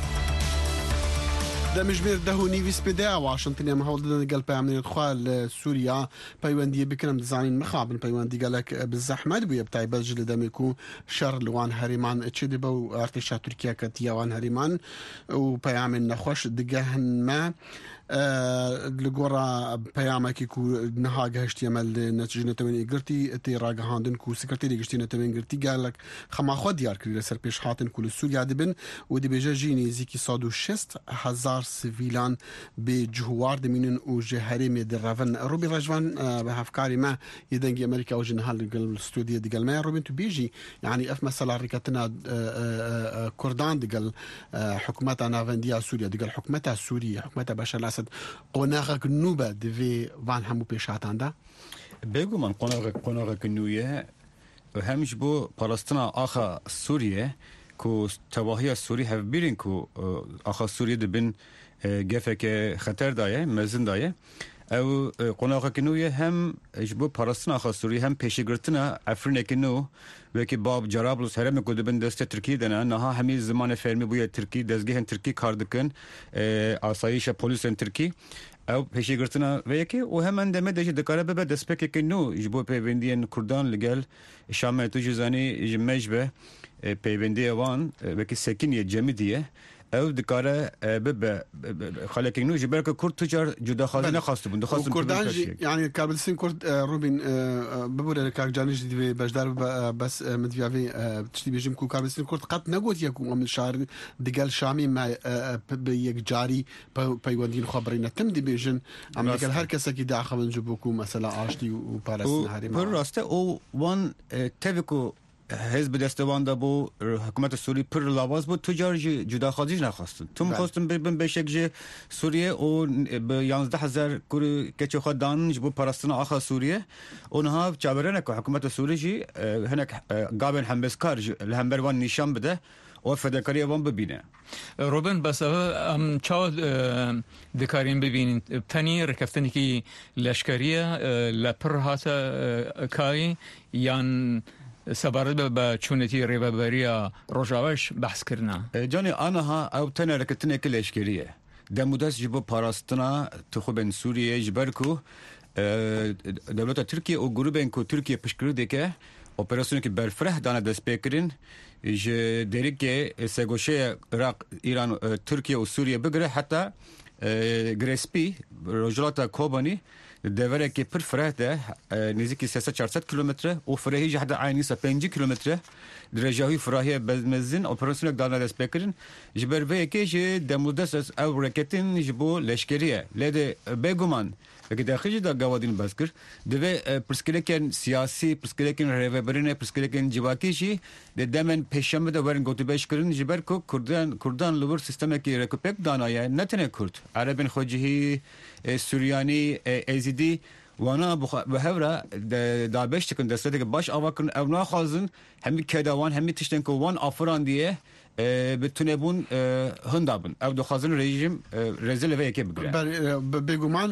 دەمژمێر دەهونی ویسپێدا واشنگتنی ئەمە هەوڵدەدەن گەل پەیامنێت خوا لە سووریا پەیوەندیە بکرم دەزانین مخابن پەیوەندی گەلک بزەحمەت بووە بتایبەت لە دەمێک و شەڕ لەوان هەرێمان چ دەبە و ئارتێشا تورکیا کە تیاوان هەرێمان و پەیامێن نەخۆش دگەهنمە لە گۆڕا پەیامێکی و نەها گەهشتی ئەمە نەتیجە نەتەوێنی گرتی تێ ڕاگەهاندن و سکرتێری گشتی نەتەوێن گرتی گالک خەماخوا دیارکردی لەسەر پێش هاتن و لە سووریا دەبن و دەبێژە ژینی نزیکی سەد و شەست هەزار سڤیلان بێ جوهوار دەمینن و ژە هەرێمێ دەڕەڤن ڕوبی ڕەجوان بە هەفکاری ما یە دەنگی ئەمریکا و ژن هەڵ لەگەڵ ستودیە دەگەڵمەیە ڕوبین تو بێژی یعنی ئەف مەسەلا ڕێکەتنا کوردان دەگەڵ حکومەتە ناوەندیە سووریا دەگەڵ حکومەتە سووریە حکومەتە بەشەر الأسد قۆناغێک نو بە دەوێ وان هەموو پێشهاتاندا بێگومان قۆناغێک قۆناغێک نویە هەمیش بۆ پاڵستنا ئاخا سووریە کو تەواهیە سووری هەفبیرین کو ئاخا سووریە دەبن گەفێکە خەتەردایە مەزندایە ئەو قۆناغێکی نویە هەم ji بۆ پاراستنا ئاخا سووری هەم پێشیگرتنا ئەفرینێکی نو وەکی باب جرابلس هەرێمێک و دەبن دەستە تورکی دەنا نەها هەمی زمانە فەرمی بووە تورکی دەستگەهێن تورکی کار دکن ئاسایشە پۆلیسên تورکی ئەو پێشیگرتنا وەیەکی و هەمان دەمە دەژی دەکارە ببە دەستپێکێکی نو ji بۆ پەیوەندیên کوردان لەگەل شامێ تو jî zanî ji me ji be peyvendiya wan wekî sekiniye cemî diye ew dikare bibe xalekên nû ji ber ku Kurd tucar cudaxwazî nexwastibûn dixwastin Kurdan jî yani Karbilsîn Kurd Rûbîn bibûre kakcanî jî divê bejdar bibe bes min diviyavê tiştî bêjim ku Karbilsîn Kurd qet negotiye ku em li şar digel Şamî me bi yekcarî peywendiyên xwe birîne tim dibêjin em digel her kesekî daxivin ji bo ku mesela aştî û parastina herêma pir rast e û wan tevî ku Hezb destevan da bu hükümeti Suriye pır lavaz bu tüccar cudaxwazî nexwastin. Tum xwastin bibin beşek ji Suriye û bi yanzdeh hezar kurî keçê xwe danin ji bo parastina axa Suriye û niha çaverene ku hükümeti Suriye jî hinek gavên hembezkar li hember wan nîşan bide û fedakariya wan bibîne. Robin bes em çawa dikarin bibînin tenî rêkeftinekî leşkeriye li pir hate kayî yan سەبارەت بە چوونەتی ڕێبەبەریە ڕۆژاوەش بەحسکردنا جانی ئانەها ئەو تەنە ڕێکەتنێکی لەشکریە دەمودەست ji بۆ پاراستنا تخوبên Sûriyê ji ber ku dewleta Tirkiye û grûbên ku Tirkiye piştgirî dike operasyonekî berfireh dane destpêkirin ji derîkê segoşeya Iraq İran Tirkiye û Sûriye bigire heta Gillespie rojilata Kobanî deverekê pir fireh de nêzîkî sed çar sed kilometre û firehî jî heta aynî se pêncî kilometre dirêjahî firahiye bezmezin operasyoneke dane destpêkirin ji ber vê yekê jî demûdest ew reketên ji bo leşkeriye lê de bêguman wekî daxî jî da gawadîn bes kir divê pirsgirêkên siyasî pirsgirêkên rêveberînê pirsgirêkên civakî jî di demên pêşemê de werin gotûbêj kirin ji ber ku Kurdan Kurdan li wir sistemekî rekupek danaye ne tenê Kurd Erebên xwecihî Suryanî Êzîdî wana bi hevra dabeş dikin destedeke baş ava kirin ew naxwazin hemî kedawan hemî tiştên ku wan afiran diye bi tunebûn hindabin ew dixwazin rejim rezil vê yekê bigire bêguman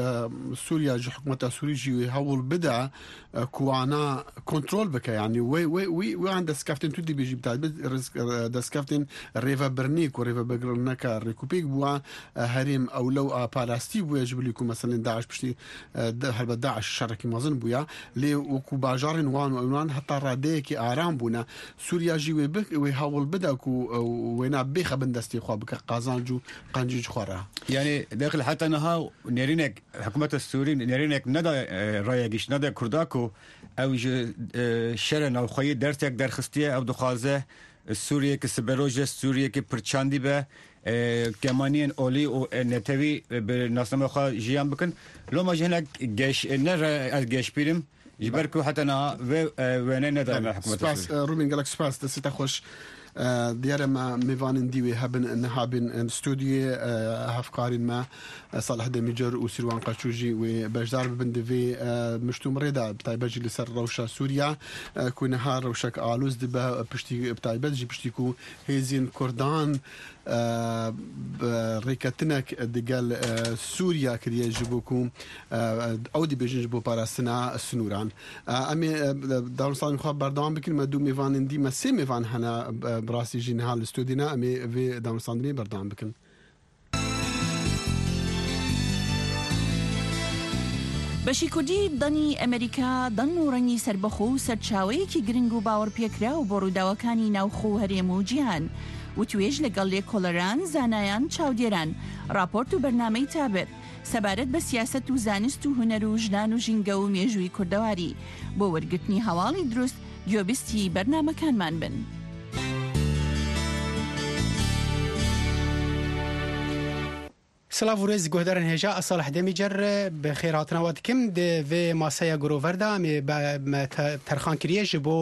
Sûriya ji hikûmeta Sûrî jî hewl bide ku wana kontrol bike yani wê wê wê an destkeftên tu dibêjî bitayebet destkeftên rêvebirinê ku rêvebirneka rêkûpêk bûye herêm ewlew a parastî bûye ji bilî ku meselên Daeş piştî helbet Daeş şerekî mezin bûye lê wekû bajarên wan û wan heta radeyekî aram bûne Sûriya jî wê wê hewl bide ku wêna bêxebin destê xwe bike qazanc û qencî ji xwe re yani dexil heta niha nêrînek hikûmeta Sûrî nêrînek neda rayegîş neda Kurda ku ew ji şerê navxweyî dersek derxistiye ew dixwaze Sûriyekî siberoje Sûriyekî pirçandî be kemaniyên olî û netewî bi nasname xwe jiyan bikin loma ji hinek geş ne ez geşbîrim ji ber ku heta niha vê wêne neda hikûmeta Rûmên gelek spas destê te xweş دیارە ما میوانن دیوێ هەبن نەهابن ستودیۆ هەفکارین ما ساڵح دەمیجەر و سیروان قەچوژی و بەشدار ببن دەوێ مشتوم ڕێدا بتایبەتجی لەسەر ڕەوشە سووریا کوونەها ڕەوشەک ئالوز دبە پشتی بتایبەتجی پشتی و هێزین کوردان ڕێکەتنێک دەگەل سووریا کردە ji bo ku ew dibêjin ji bo parastina snûran. Em ê dawrsalên xwe berdewam bikin me du mêvanên dî me sê mêvan hene bi rastî jî niha li stûdî ne em ê vê dawrsalînê berdewam bikin. بەشی کوردی دەنی ئەمریکا دەن و ڕەنگی سەربەخۆ و سەرچاوەیەکی گرنگ و باوەڕ پێکرا و بۆ ڕووداوەکانی ناوخۆ هەرێم و جیهان و توێژ لەگەڵ لێکۆڵەران زانایان چاودێران راپۆرت و بەرنامەی تابێت سەبارەت بە سیاست و زانست و هونەر و ژنان و ژینگە و مێژووی کوردەواری بۆ وەرگرتنی هەواڵی دروست گوێبیستی بەرنامەکانمان بن. سلاف ورز گهدارن هجا اصل حدمی جر به خیراتنا واد کم ده و ماسایا گرووردا می ترخان کریه جبو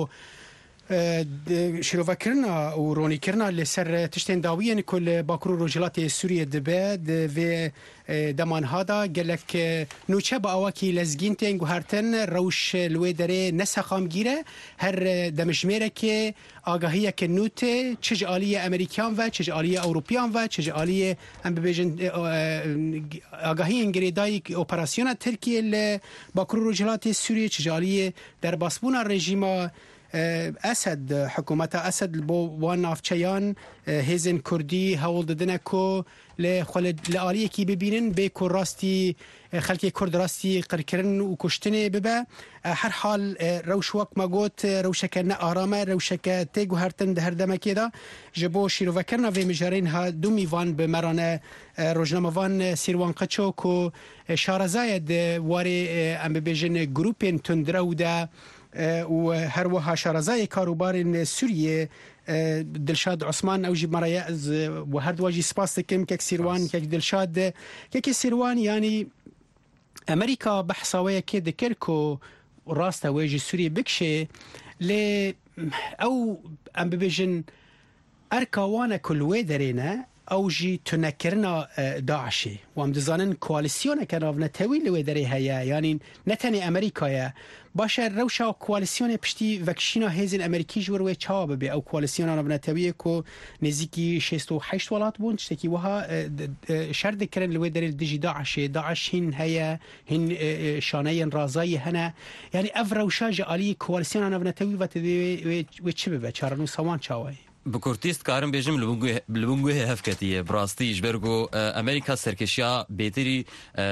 شروع کرنا و رونی کرنا لسر تشتین داویین کل باکرو رجلات سوریه دبه و دمان هادا گلک نوچه با اواکی لزگین تنگ و هرتن روش لوی داره نسخام گیره هر دمجمره که آگاهیه که نوت چج آلی امریکان و چج آلی اروپیان و چج آلی ام ببیجن آگاهی انگریدای اپراسیون ترکیه باکرو رجلات سوریه چج آلی در باسبون رژیم اسد حکومت اسد بو وان نافچیان هیزن کردی هول ددنه کو لخل لالیه کی ببینن به کو راستی خلکی کرد راستی قرکرن و کشتنه ببه هر حال روشوک ماگوت روشک نه آرامه روشک تگو هرتن ده هر دمه کیدا جبو شیرو وکرنا و مجارین ها دو میوان به مرانه روزنامه وان سیروان قچو کو شارزاید واری ام ببیجن گروپین تندرو و هر وها شارزای کاروبار سوریه دلشاد عثمان او جی مرایز و هر دواجی سپاس کم که سیروان که دلشاد که سیروان یعنی امریکا بحثاویه که دکر کو راسته ویجی سوریه بکشه ل او ام ببیجن ارکاوانه کلوه درینه او جی تنکرنا داعشی و ام دزانن کوالسیونه که ناو نتوی لوی دری هیا یعنی نتنی امریکایه باشه روشا کوالسیون پشتی وکشینا هیزن امریکی جوروی چاو ببی او کوالسیون ناو نتوی کو نزیکی شصت و هشت ولات بون تشتکی وها شرد کرن لوی دری دجی داعشی داعش هن هيا هن شانه رازای هنا یعنی اف روشا جالی کوالسیون ناو نتوی و تدی و چه ببی چارنو سوان چاوی بکورتیست کارم بیجم لبونگوه لبونگوه هفکتیه براستی جبرگو امریکا سرکشیا بهتری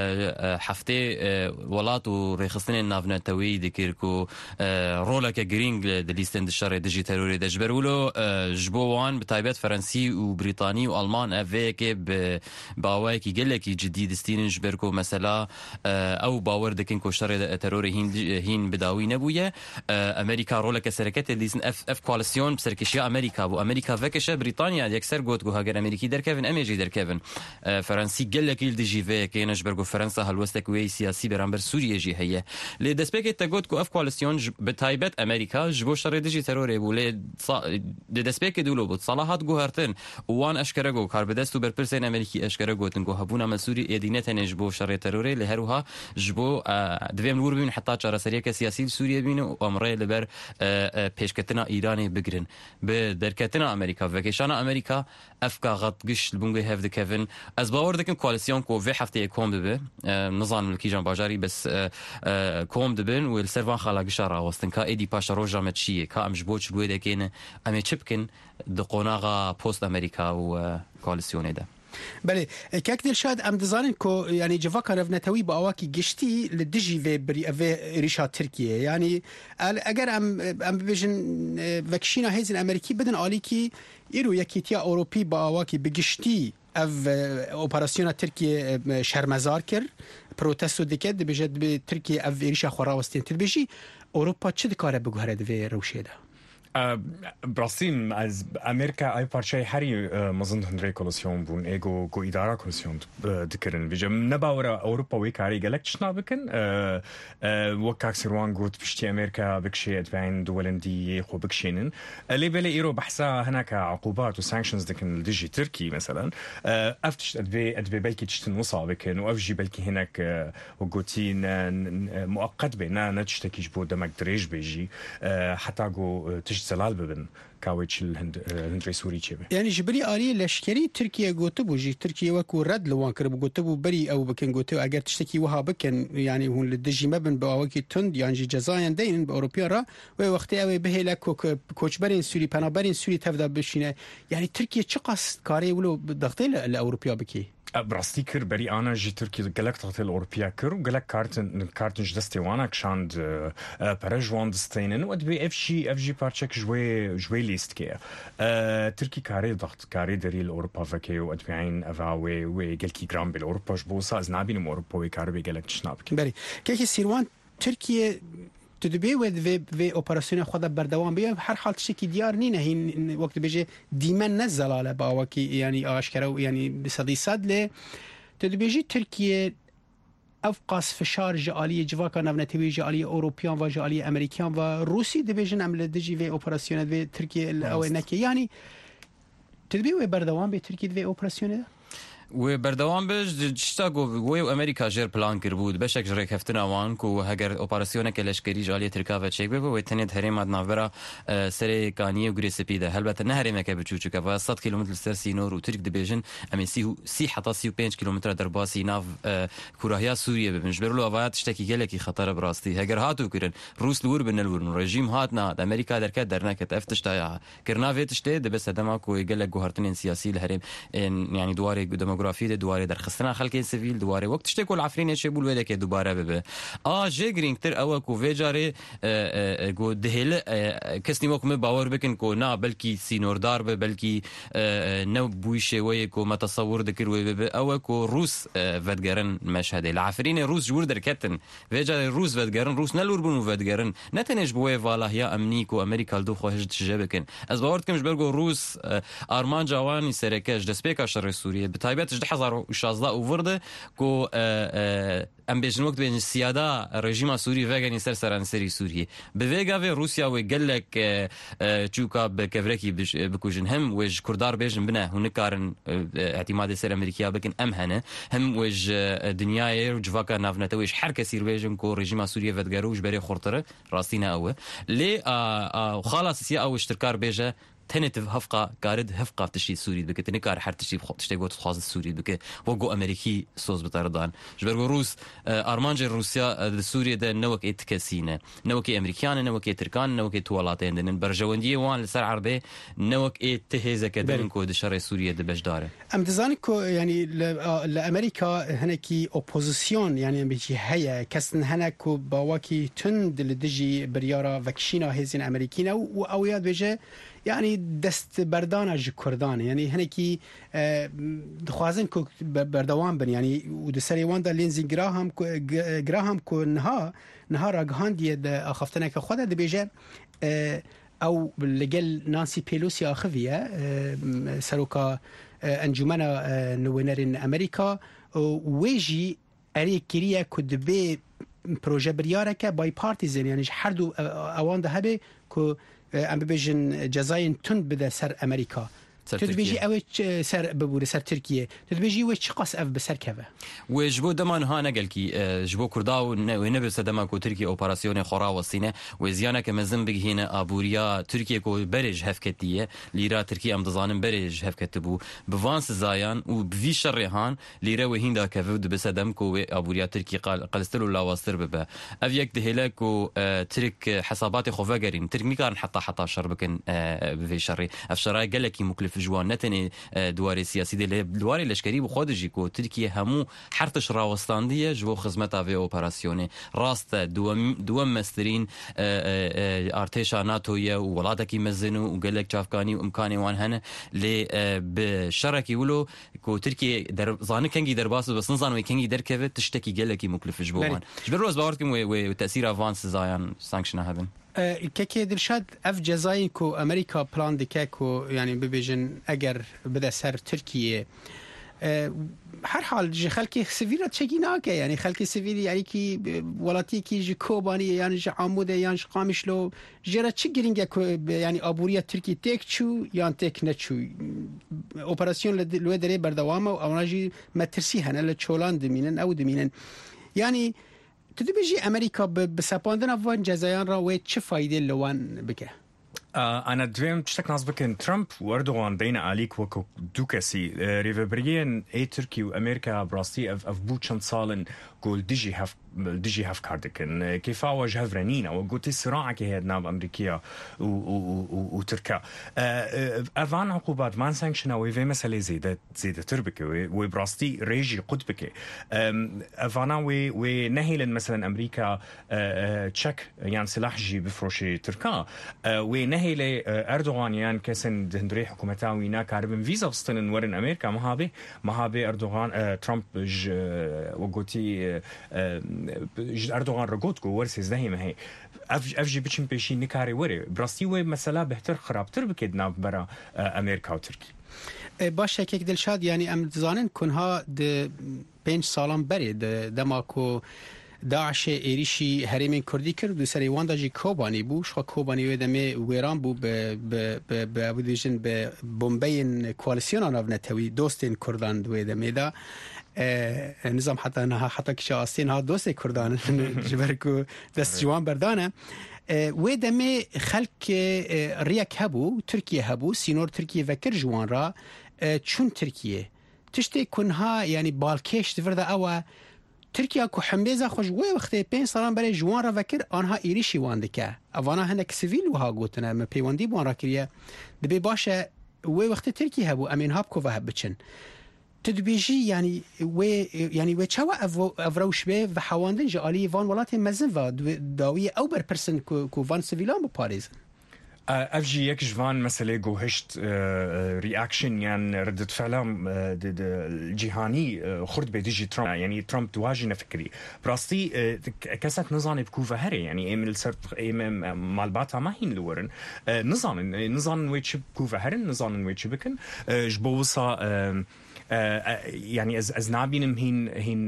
هفته ولات و رخصتن نافنتوی دکر کو رولا که گرینگ دلیستن دشاره دجی تروری دجبرولو جبوان بتایبت فرانسی و بریتانی و آلمان اوه که باوای کی گله کی جدید استین جبرگو مثلا او باور دکن کوشتار تروری هین هین بداوی نبویه امریکا رولا که سرکت دلیستن اف اف کوالسیون سرکشیا امریکا بو امریکا وکشه بریتانیا یکسر گوت گو هاگر امریکی در کevin امیجی در کevin فرانسی گله کیل دی جی و کینش برگو فرانسا هلوستک وی سیاسی برانبر سوریه جی هیه لی دسپیک تا گوت گو اف کوالسیون به تایبت امریکا جبو شر دی ترور بو لی دسپیک دولو بود صلاحات گو هرتن وان اشکره گو کار بدست بر پرسین امریکی اشکره گوتن گو هبونا مسوری ادینه تنج بو شر ترور لی هروها جبو دویم نور بین حتی چاره سریه که سیاسی سوریه بین و امره لبر پیشکتنا ایرانی بگرن به درکتنا امریکا وکیشان امریکا افکا غط گش لبونگه هفده کevin از باور دکن کوالسیون کو و هفته کوم دبه نظام الکیجان باجاری بس کوم دبن و السروان خلاقش راوستن کا ایدی پاشا روجا متشیه کا امش بوچ لوی دکن امی چپکن دقوناغا پوست امریکا و کوالسیون ده بله کاک دلشاد ام دزانن کو یعنی جواکا رفنتوی با اواکی گشتی لدجی و بری و ریشا ترکیه یعنی اگر ام ام ببیجن وکشینا هیزن امریکی بدن آلی کی ایرو یکیتیا اوروپی با اواکی بگشتی اف اپراسیون ترکیه شرمزار کر پروتستو دکد بجد به ترکیه اف ریشا خوراوستین تلبیجی اوروپا چه دکاره بگوهره دوی روشیده براسیم از امریکا ای پارچه هری مزند هندری کلاسیون بون ایگو گو اداره کلاسیون دکرن ویجم نباورا اروپا وی کاری گلک چنا بکن وکاک سروان گوت پشتی امریکا بکشی ادوین دولندی خو بکشینن لی بلی ایرو بحثا هناك عقوبات و سانكشنز دکن لدجی ترکی مثلا افتش ادوی ادوی بلکی تشتن وصا بکن و افجی بلکی هناك وگوتین مؤقت بنا نتشتکیش بود دمک دریج بیجی حتی گو تش زلال ببن كاويتش الهند هندري سوري تشبه يعني جبري آلي لشكري تركيا قوتبو جي تركيا وكو رد لوان كربو قوتبو بري او بكن قوتبو اگر تشتكي وها بكن يعني هون لدجي مبن باوكي تند يعني جي جزاين دين باوروبيا را و وقتي او بهلا كوچبرين سوري پنابرين سوري تفدا بشينه يعني تركيا چقاس كاري ولو ضغطي لاوروبيا بكي براستي كر بري انا جي تركيا قالك تغطي الاوروبيا كر وقالك كارتن كارتن جدستي وانا كشاند برجوان دستينن ود بي اف شي اف جي بارتشك جوي جوي ليست كي تركي كاري ضغط كاري دري الاوروبا فكي ود بعين افاوي وي قالكي جرام بالاوروبا جبوسا زنابين اوروبا وي كاربي قالك تشنابك بري كيكي سيروان تركيا تدبي ود في في اوبراسيون خدا بردوام بیا هر حال تشكي ديار نينا هي وقت بيجي ديمن نزل على باوكي يعني اشكروا يعني بصدي صدله تدبيجي تركيا افقاس فشار جاليه جواكا نفنتوي جاليه اوروبيان و جاليه امريكان و روسي دبيجن عمل دجي في اوبراسيون في تركيا او نكي يعني تدبي بردوام بتركيا في اوبراسيون و بردوام بج شتاگو و امریکا جر پلان کر بود بشک جر کفتنا وان کو هگر اپراسیون که لشکری جالی ترکا و چک به و تنید هریم ناورا سری کانی و گریسپی ده البته نه هریم که بچوچو که و صد کیلومتر سر سینور و ترک دبیجن امی سی سی حتی سی و پنج کیلومتر در باسی ناو کوراهیا سوریه ببنج برلو اوات شتکی گلکی خطر براستی هگر هاتو کرن روس لور بن لور رژیم هات نه امریکا در که در نکت افتشتا کرنا ویتشته ده بس دما کو گلک گوهرتن سیاسی الهرم يعني دواري ديموغرافي دواري در خستنا خلق سيفيل دواري وقت تشتكوا العفرين شبول ويدك دوباره ببه اه جيجرينج تر او كو فيجاري جو دهل كسني وكم باور بكن كو نا بلكي سينور دار بلكي نو بويشه وي كو ما تصور ذكر وي او كو روس فدغرن مشهد العفرين روس جور در كتن فيجاري روس فدغرن روس نلور بنو فدغرن نتنج بوي فالا هي امنيك وامريكا دو خوج تجبكن از باورت كمش برغو روس ارمان جواني سركاش دسبيكا شر سوريا بتايبات جد حزار وشازده وورده كو ام بيجن وقت بين السياده رژیم سوري فغاني سر سرانسري سوري بفيغا في روسيا وقالك تشوكا بكفركي بكوجن هم وج كردار بيجن بنا هنكارن اعتماد سر امريكا بكن امهنه هم وج دنياي وجفاكا نافنتويش حركه سير بيجن كو رژیم سوري فدغروج بري خورتره راستينا او لي خلاص سيا او اشتركار بيجا تنتف هفقة قارد هفقة تشي سوري بك تنكار حر تشي بخ تشتي قوت خاص سوري بك وقو امريكي صوص بطردان جبرغو روس ارمانج روسيا سوريا ده نوك اتكسينه نوك امريكان نوك تركان نوك توالاتين دن برجونديه وان لسر عربي نوك اتهزه كدن كو دشر سوريا ده بجداره ام تزانكو يعني لامريكا هناكي اوبوزيسيون يعني بيجي هيا كسن هناكو باواكي تند لدجي بريارا فاكشينا هزين امريكينا او ياد بيجي يعني دست بردان اج كردان يعني هناكي دخوازن كو بردوان بن يعني ودسري واندا لينزي جراهام جراهام كو نها نهار اغاندي اخفتنا كخد دبيجه او لجل نانسي بيلوسي اخفيا سروكا انجمنا نوينرين امريكا ويجي اري كيريا كود بي بروجي برياركا باي بارتيزن يعني حردو اوان ده هبه كو ام بيجن جزاين تند بدا سر امريكا تدبيجي او سر ببور سر تركيا تدبيجي وش قص اف بسر كذا وجبو دمان ها نقلكي جبو كرداو ونبس دما كو تركيا اوبراسيون خورا وسينه وزيانه كمزن بك هنا ابوريا تركيا كو برج هفكتيه ليرا تركيا ام دزانن برج هفكتبو بفانس زايان وبفي شرهان ليرا وهندا كفود بسدم كو ابوريا تركيا قال قلستلو لا واستر ببا افيك دهلاكو ترك حسابات خوفاغرين ترك كان حتى حتى شربكن بفي شري افشراي قالكي مكلف جوان نتني دواري سياسي دي دواري لشكري بخودجي كو تركيا همو حرتش راوستانديه جو خدمتها في اوبراسيوني راست دوم دوم مسترين ارتيشا ناتويا وولادك يمزنوا وقالك جافكاني وامكاني وان هنا لي بشركي ولو كو تركيا در زانه كنجي درباس بس نزان وي كنجي دركه تشتكي قالك مكلف جوان جبروز باورتكم وتاثير افانس زايان سانكشن هذن كيكي درشاد اف جزاين كو امريكا بلان ديكاكو يعني ببيجن اگر بدا سر تركيا هر حال جي خلكي سيفيرا تشيكيناكا يعني خلكي سيفيري يعني كي ولاتي كي جي كوباني يعني جي عموده يعني جي قامشلو جرا تشيغرينجا يعني ابوريا تركي تيك تشو يعني تيك نتشو اوبراسيون لو دري بردوامه او ناجي مترسي هنا لتشولان دمينن او دمينن يعني تدبيجي امريكا بساباندنا فان جزايان را وي تش فايده لوان بك أنا دویم تشتك ناس بكن ترامب وأردوغان بين عليك وكو دوكسي ريفبريين أي تركي وأمريكا براستي أف أف بوتشن صالن قول ديجي هف ديجي هف كاردكن كيف واجه فرنينا وقلت الصراع كي هاد ناب أمريكية وتركيا أفان عقوبات فان سانكشنا ويفي مسألة زيادة زيادة تربكة وبراستي ريجي قطبكة أفانا وي ونهيلن مثلا أمريكا تشك يعني سلاح جي بفروشي تركيا ونهيل أردوغان يعني كسن دهندري حكومته وينا كاربن فيزا فستن ورن أمريكا مهابي مهابي أردوغان ترامب ج وقتي أردوغان رجوتكو ورسي زهي ما هي أف أفجي بتشم بيشي نكاري وري براستي وي مسألة بهتر خرابتر بكدنا برا أمريكا وتركيا. باشه که دلشاد یعنی ام زانن کنها د پنج سالان بری د دماکو داعش ایریشی هرمین کردی کرد و سری واندا جی کوبانی بو شو کوبانی و دمه ویران بو به به به به بودیجن به بومبین کوالسیون ناونتوی دوستین کردان و دمه دا نظام حتی نه حتی که شاستین ها دوست کردان جبرکو دست جوان بردانه و دمه خلق ریک هبو ترکیه هبو سینور ترکیه وکر جوان را چون ترکیه تشتی کنها یعنی بالکش دورده اوه ترکیه کو حمبیزا خوش و وقتی پنج سالان برای جوان را وکر آنها ایریشی واندکه اوانا هنک سیویل وها گوتنه م پیوندی بوان را کریه دبی باشه و وقتی ترکیه هبو امین هاب کو وهب بچن تدبیجی یعنی و یعنی و چوا افروش به و حواندن جالی وان ولات مزن و داوی او بر پرسن کو وان سیویلان با پاریز أفجي يك جوان مسألة جوهشت رياكشن يعني ردة فعلهم الجهاني خرد بديجي ترامب يعني ترامب تواجه فكري براستي كاسات نظام بكوفة هري يعني إيميل سرت إيم مالباتها ما هين لورن نظام نظام ويتش بكوفة هري نظام ويتش بكن جبوصا يعني از از نابینم هین هین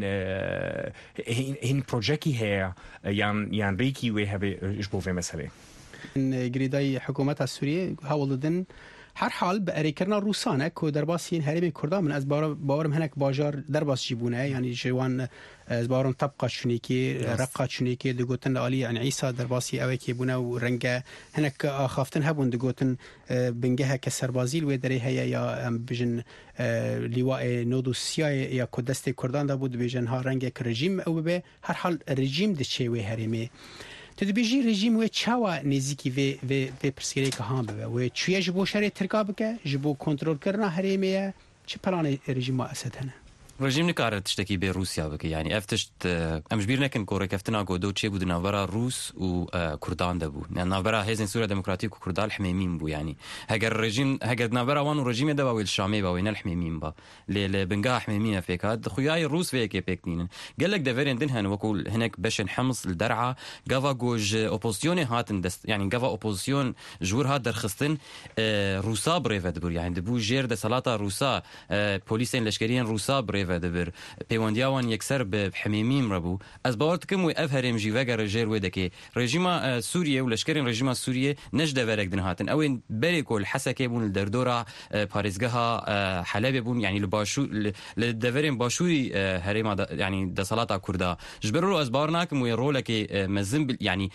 هین هین پروژکی هیا یان یان ریکی و هبه جبوه مسئله. گریدای حکومت سوریه حاول دادن هر حال به اریکرنا روسانه که در باسین هرمی کردان من از باورم هنک باجار در باس جیبونه یعنی جوان از باورم طبقه شنیکی رقه شنیکی دگوتن علی یعنی عیسی در باسی اوی که بونه و رنگ هنک خافتن هبون دگوتن بنگه که سربازیل و دری هیا یا بجن لیواء نودوسیا یا کدست کردان دا بود بجن ها رنگ که رژیم او به هر حال رژیم دچه و هرمی تدبیجی رژیم و چاوا نزیکی و و و پرسیاری که هم به و چیه جبو شری ترکاب که جبو کنترل کردن هرمیه چه پلان رژیم اسد هنه رژیم نکاره تشتکی به روسیا بکه یعنی افتشت امش بیر نکن کوره کفتنا گودو چه بود ناورا روس و کردان ده بود یعنی ناورا هزین سوریا دموکراتیک و کردال حمیمین بود یعنی هگر رژیم هگر ناورا وان رژیم ده باویل شامی باویل الحمیمین با ل بنگاه حمیمین فیکات خویای روس ویک پکتینن قالك دفرين دنهن وكل هناك بشن حمص الدرعه قفا جوج اوبوزيون هاتن دست يعني قفا اوبوزيون جور هات درخستن روسا بريفد بور يعني دبو جير ده سلاطه روسا بوليسين لشكريين روسا بريفد دبر پیوندیاوان یکسر به حمیمیم ربو از باورت کم و افهرم جیوگر جیر ودکی رژیم سوریه و لشکرین رژیم سوریه نجده ورق دنهاتن اوین بری کل حسکه بون دردورا پاریزگاه حلب بون يعني لباشو لدورين باشوري هريما يعني د صلاة كردا جبروا از بارناكم ويرولك مزن يعني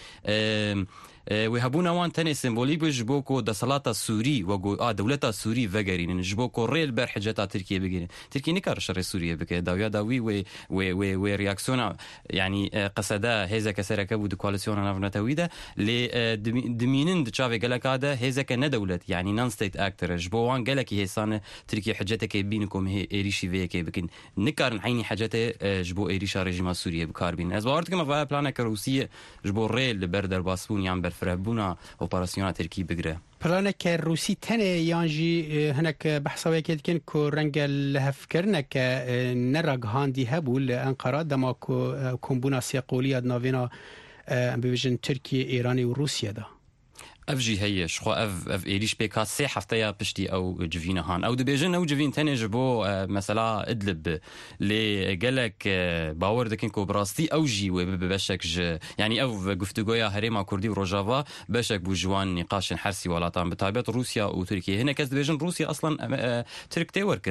وهبونا وان تاني سيمبولي بجبوكو دا صلاة سوري وقو آه دولتا سوري وغيرين جبوكو ريل بر حجتا تركيا بگيرين تركيا نكار شر سوريا بك داويا داوي و و و رياكسيون يعني قصدا هيزا كسركه بود كواليسيون نافنتاويدا ل دمينن دچاوي گلكادا هيزا كندولت يعني نون ستيت اكتر جبوان گلكي هيسان تركيا حجتك بينكم هي ايريشي ويكي بكن نكار عيني حاجته جبو ايريشا ريجيم سوريا بكاربين از باورت كما فا بلانك روسيه جبو ريل بردر باسبون يام فربونا اوبراسيون تركي بگره پلانك روسي تنه يانجي هناك بحثاوي كدكن كو رنگ لهفكرنا ك نرغ هاندي هبول انقره دماكو كومبونا سيقوليه نافينا بيجن تركيا ايراني وروسيا ده افجي هيش خو اف اف ايريش بيكات سي حفتيا بشتي او جفينا هان او دبيجن او جفين تاني جبو مثلا ادلب لي قالك باور دكن كو براستي او جي وبشك يعني او گفتگويا هريما كردي وروجافا بشك بوجوان نقاش حرسي ولاتان بتابعه روسيا وتركيا هنا كاز دبيجن روسيا اصلا ترك تي وركرنا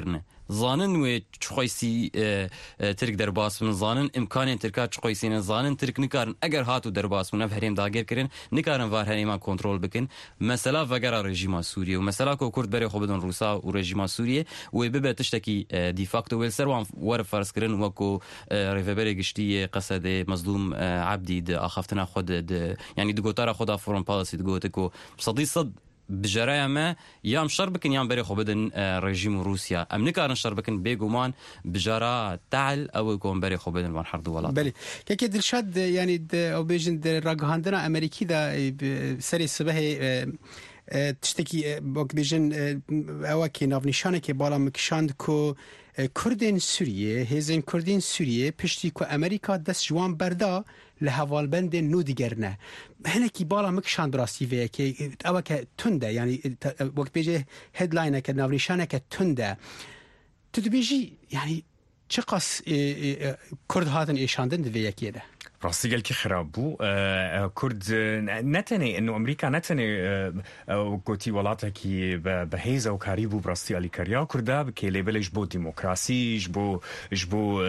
زانن و چخویسی ترک درباس من زانن امکان ترکا چخویسین زانن ترک نکارن اگر هاتو درباس من هریم داگر کرن نکارن وار هریما کنترل بکن مثلا وگرا رژیم سوریه و مثلا کو کرد بری خو بدون روسا و رژیم سوریه و ببه تشتکی دی فاکتو ول سر وان ور فرض کرن وکو ریفبری گشتی قصد مظلوم عبدی د اخفتنا خود يعني دقوتارا خدا فورن باليسي دقوتكو صدي صد بجرايا ما يام شربكن يام بري خبدن رجيم روسيا ام نكارن شربكن بيغومان بجرا تعال او يكون بري خبدن من حرب ولا بلي كيك دلشاد يعني او بيجن راغهاندنا امريكي دا سري صبح تشتكي بوك بيجن اواكي نافنيشانه كي بالا مكشاند كو کردین سوریه هزین کردین سوریه پشتی که امریکا دست جوان بردا لحوالبند نو دیگر نه هنکی بالا مکشان براستی وی که اوه که تنده یعنی وقت بیجه هدلاینه که ناونیشانه که تنده تو دو بیجی یعنی چه قص کرد هاتن ایشاندن دو وی یکیه ده راستی گل که خراب بو کرد نتنه انه امریکا نتنه گوتی ولاته کی به هیزا و کاریبو براستی علی کریا کرده که لیبلش بو دموکراسی جبو جبو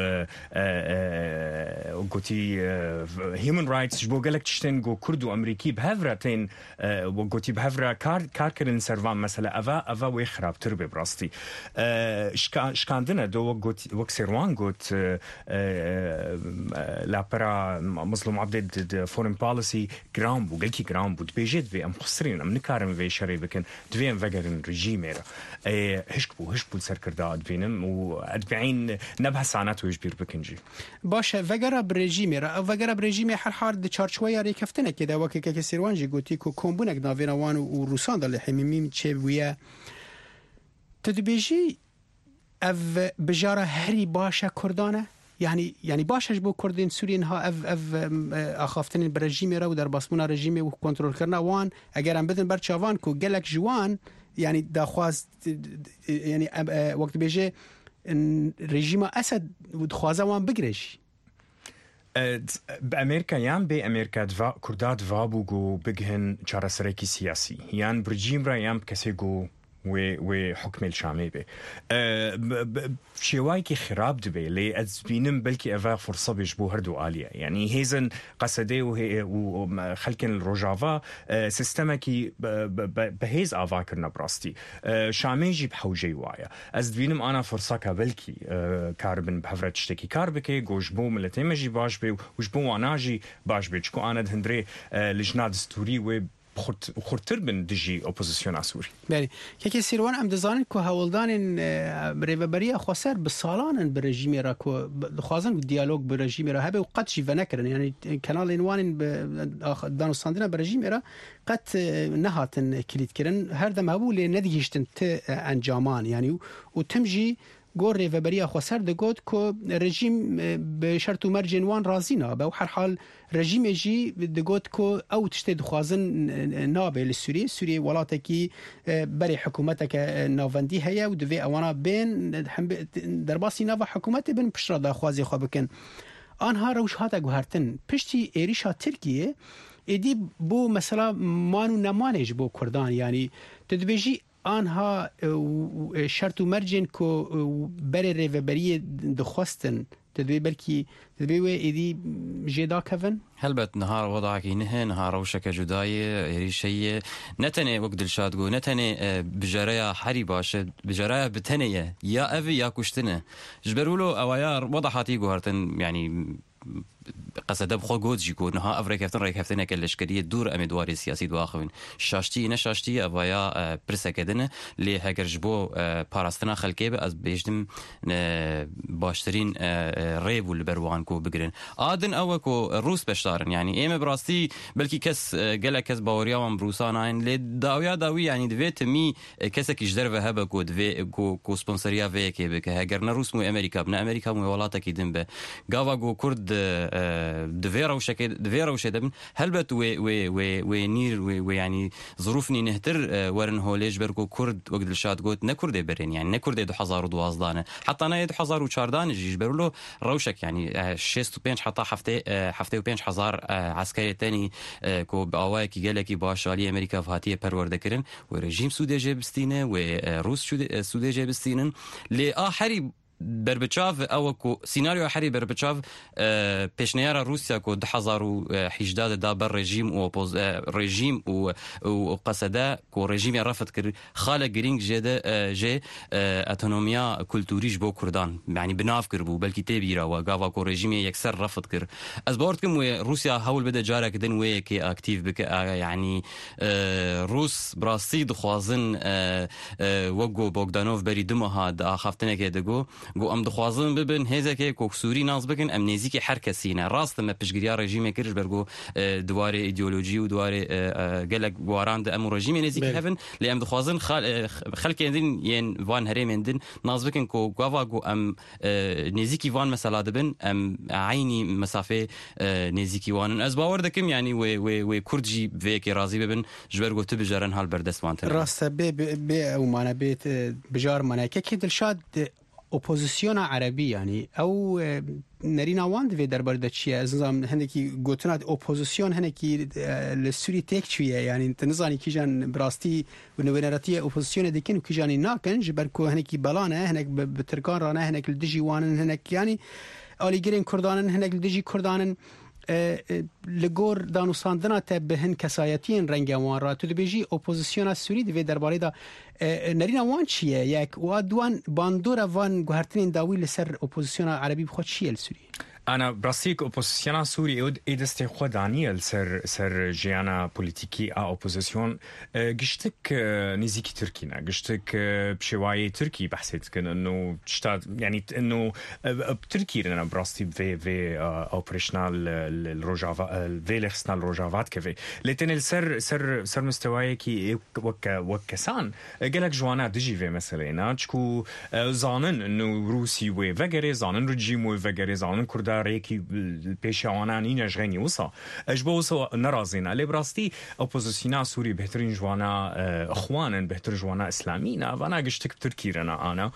گوتی هیومن رایتس جبو گلک تشتن گو کرد و امریکی بهفرتین و گوتی بهفر کار کار کردن سروان مثلا اوا اوا وی خراب تر به براستی شکاندنه دو گوتی وک سروان گوت لاپرا مسلم عبد فورن باليسي جرام بو قلكي جرام بو بيجد في ام خسرين ام نكارم في شري بكن دوين فقرن رجيميرا هشكبو هشكبو سركردا ادفينم وادبعين نبحث عنات ويجبير بكنجي باشا فقرا برجيميرا فقرا برجيمي حر حار د چارچويا ريكفتنه كده وكي كي سيروانجي قوتي كو كومبونك نافينوان وروسان دل حميمي تشويا تدبيجي اف بجاره هري باشا كردانه يعني يعني باشش بو كردين سوريين ها اف اف اخافتن برجيمي را و در باسمونا رژیم و کنترل کردن وان اگر ام بدن بر چاوان کو گلک جوان يعني داخواست يعني وقت بيجي رژیم اسد و دخوازه وان بگرش بأمريكا يان بأمريكا دفا كردات فابوغو بجهن چارەسەرێکی سیاسی یان برجیم را یان کەسێگو و و حکم الشامي به شوايكي خراب دبي لي ازبينم بلكي افا فرصه بيجبو هردو عاليه يعني هيزن قصدي وخلكن الروجافا سيستمكي بهيز افاكرنا براستي شامي جيب حوجي وايا ازبينم انا فرصه كبلكي كاربن بهفرت تشتكي كاربكي جوجبو ملتي مجي باش بي وجبو اناجي باش بيجكو انا دهندري لجنه دستوري و خورتر بن دجی اپوزیسیون سوری. بله که سیروان ام دزانن که هولدان ریوبریا خسر به سالان به رژیم را که خوازن دیالوگ به رژیم را هبه و قد شیوه نکردن یعنی کانال اینوان به دانستاندن به رژیم را قد نهاتن کلید کردن هر دم هبول ندیشتن ت انجامان یعنی و تمجی گور ریوبریا خسر دگود که رژیم به شرط و مرجن وان راضی نه به هر حال رژیم جی دگود که او تشت دخوازن نابه لسوریه سوریه ولاته کی بری حکومت که ناوندی هیا و دوی اوانا بین درباسی ناو حکومت بین پشت را دخوازی خواه بکن آنها روش هاتا گوهرتن پشتی ایریشا ترکیه ایدی بو مثلا مانو نمانش بو کردان یعنی تدویجی آنها شرط و مرجن که بری ریوبری دخواستن تدوی بلکی تدوی و ایدی جدا کفن هلبت نهار وضعك نه نهار وشك جداية ريشية نتني وقت الشادقو نتني بجرايا حري باشه بجرايا بتنية يا أفي يا كشتنه جبرولو أويار وضحاتي قهرتن يعني قصد بخو گود جیکو نه افریقا فتن ریک هفتن کلش کدی دور امیدواری سیاسی دواخوین شاشتی نه شاشتی اویا پرسکدنه لی هگر جبو پاراستنا خلکی به از بیشتم باشترین ریبو لبروان کو بگرن آدن او کو روس بشتارن يعني ايم براستی بلکی کس گله کس باوریا و بروساناین لی داویا داوی يعني دویت می کس کی جدر و هبه کو دوی کو کو سپانسریا و کی به هگر نه روس مو امریکا نه امریکا مو ولاته کی دم به گاوا گو کرد دفيرا وشكل دفيرا وشدبن هلبت و و و ونير ويعني ظروفني نهتر ورن هوليج بركو كرد وقت الشات قوت نكرد برين يعني نكرد دو حزار ودوازدانه حتى انا دو حزار وشاردان جيج برلو روشك يعني شيست بينش حتى حفته حفته وبينش حزار عسكري تاني كو باواكي قالكي باشالي امريكا فهاتيه پرورده كرن ورجيم سوده جبستينه وروس سوده جبستينن لي اخري بربتشاف او كو سيناريو حري بربتشاف أه بيشنيارا روسيا كو دحزار وحجداد دا بر رجيم وبوز أه رجيم وقصدا كو رجيم رفض كر خاله جرينج جدا أه جي أه اتونوميا كولتوريج بو كردان يعني بناف كربو بلكي تبيرا وغافا كو رجيم يكسر رفض كر ازبورتكم روسيا هول بدا جارك دن وي كي اكتيف بك يعني أه روس براسيد خوازن أه أه وغو بوغدانوف بري دمها دا خافتنه كدغو گو ام دخوازن ببن هزکه کو سوری ناز بکن ام نزیکی هر کسی نه راست ما پشگیری رژیم کرج برگو دواره ایدئولوژی و دواره گلک گواران د ام رژیم نزیکی هفن لی ام دخوازن خلک اندین ین وان هریم اندین ناز بکن کو گوا گو ام نزیکی وان مثلا دبن ام عینی مسافه نزیکی وان از باور دکم یعنی و و و کردجی وی کی راضی ببن جبرگو تبجرن حال بردسوان راست به به او معنا بیت بجار معنا که دلشاد اپوزیسیون عربی يعني او نرينا واند في دربر دتشي نظام هنكي قوتنات اوبوزيسيون هنكي للسوري تكشويه يعني انت نظاني كيجان براستي ونوينراتيه اوبوزيسيون ديكن وكيجاني ناكن جبركو هنكي بلانه هنك بتركان رانا هنك الدجي وان هنك يعني الي جرين كردان هنك الدجي كردان لگور دانوساندنا تبهن کسایتین رنگ وان را تو دبیجی اپوزیسیون سوری دی درباره دا نرینا وان چیه یک و دوان باندور وان گوهرتین داوی لسر اپوزیسیون عربی بخواد چیه السوری أنا براسيك أوبوزيسيون سوري إود إدستي خو دانيال سر سر جيانا بوليتيكي أ أوبوزيسيون قشتك نزيكي تركينا قشتك بشواي تركي بحثت كن إنه تشتاد يعني إنه بتركي أنا براستي في في أوبريشنال الروجافا في لخسنا الروجافات كفي لكن السر سر سر مستواي كي وك وكسان قالك جوانا دجي في مثلا تشكو زانن إنه روسي وفجري زانن رجيم وفجري زانن كردا ريكي البيشاوانا نينا جغيني وصا اجبو وصا نرازينا اللي براستي اوبوزيسيونا سوري بهترين جوانا اخوانا بهتر جوانا اسلامينا فانا قشتك بتركيرنا انا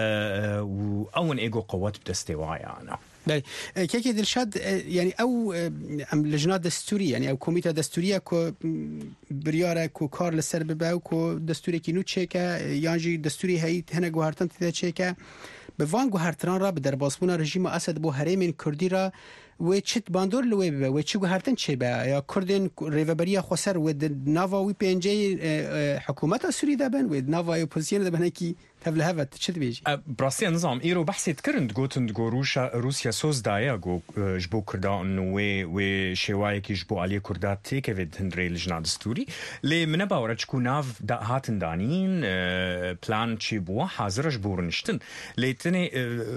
واون ايجو قوات بدستوايا انا بله كيكي دلشاد يعني او ام لجنه دستوريه يعني او كوميته دستوريه كو برياره كو كار لسر بباو كو دستوري كي نو تشيكا يانجي دستوري هي هنا جوهرتن تشيكا بوان گوهرتران را به درباسبونا رژیم اسد بو هرمین کردی را و چت باندور لوی به و چی گوهرتن چه به یا کردن ریوبریا خسر و ناوا وی پنجه حکومت سوری دبن و ناوا اپوزیسیون دبن کی تبل هفت چت بیجی براستی نظام ایرو بحثت کرند گوتند گو روسیا روسیا سوز دایا گو جبو کردا انه و و شوای کی جبو علی کردا تیک ود هندری لجنه دستوری لی من باور چکو ناف دا هاتن دانین پلان چی بو حاضر جبور نشتن لیتنی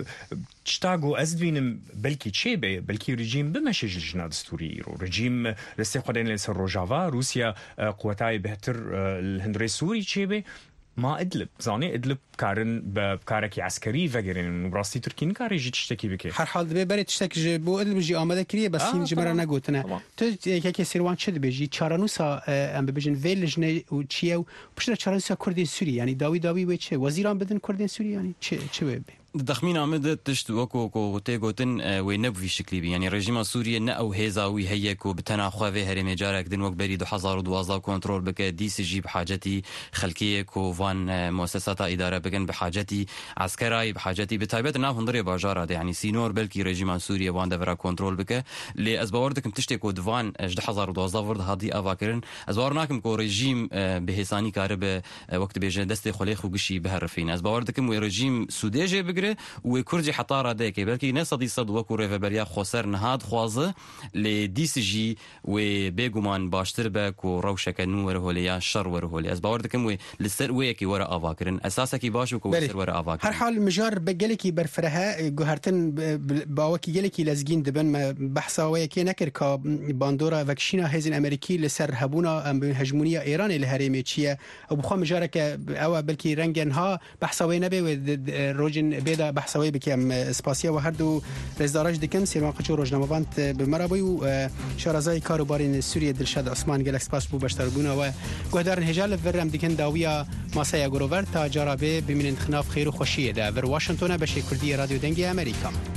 تشتاقو ازدوين بلكي تشيبه بلكي رجيم بمشي لجنه دستوري رجيم الاستقلال لسر روجافا روسيا قوتاي بهتر الهندري سوري تشيبه ما ادلب زاني ادلب كارن بكاركي عسكري فقرين براستي تركين كاري جي تشتكي بك هر حال دبي بري تشتكي بو ادلب جي اماده كريه بس هين جمره نغوتنا تو كيكي سيروان تشد بيجي تشارانوسا ام بيجن فيلجنه و تشيو بشنا تشارانوسا كردين سوري يعني داوي داوي وچه وزيران بدن كردين سوري يعني چه چه بي دخمين عمد تشت وكو كو تيغوتن وينب في شكلي بي يعني رجيم سوريا نا او هيزاوي هيكو بتنا خوافي هرم جارك دن وك بري دو حزار ودوازا كنترول بك دي سي جي بحاجتي خلقيه كو فان مؤسسات اداره بكن بحاجتي عسكراي بحاجتي بتايبت نا هندري باجار يعني سينور بلكي رجيم سوريا وان دفرا كنترول بك لي ازبوردكم تشتي كو دفان اجد حزار ودوازا ورد هادي افاكرن ازبورناكم كو رجيم بهساني كارب وقت بيجن دستي خليخ وقشي بهرفين ازبوردكم ورجيم سوديجي بك وكردي حطارة ديكي بلكي ناس دي صد وكو ريفبريا خسر نهاد خوازه لدي سي جي وبيغمان باشتر بك وروشك نور هوليا شر ور هولي از باوردكم و لسر ويكي ورا افاكرن اساسكي باش وكو سر ورا افاكرن هر حال مجار بجلكي برفرها جوهرتن باوكي جلكي لازجين دبن بحثا ويكي نكر كا باندورا فاكشينا هزن امريكي لسر هبونا ام هجمونيه ايران الهرمي تشيا ابو خا مجارك او بلكي رنجنها بحثا وينبي روجن لیدا بحثوی بکیم اسپاسیا و هر دو رزدارج دکن سیروان قچو روزنامه‌وانت به مرابی و شارزای کاروبارین سوریه دلشاد عثمان گلکس پاس بو بشتربونا و گهدار هجال ورم دکن داویا ماسایا گروور تا جرابه بمن خناف خیر و خوشیه ده ور واشنگتن بشه کردی رادیو دنگی امریکا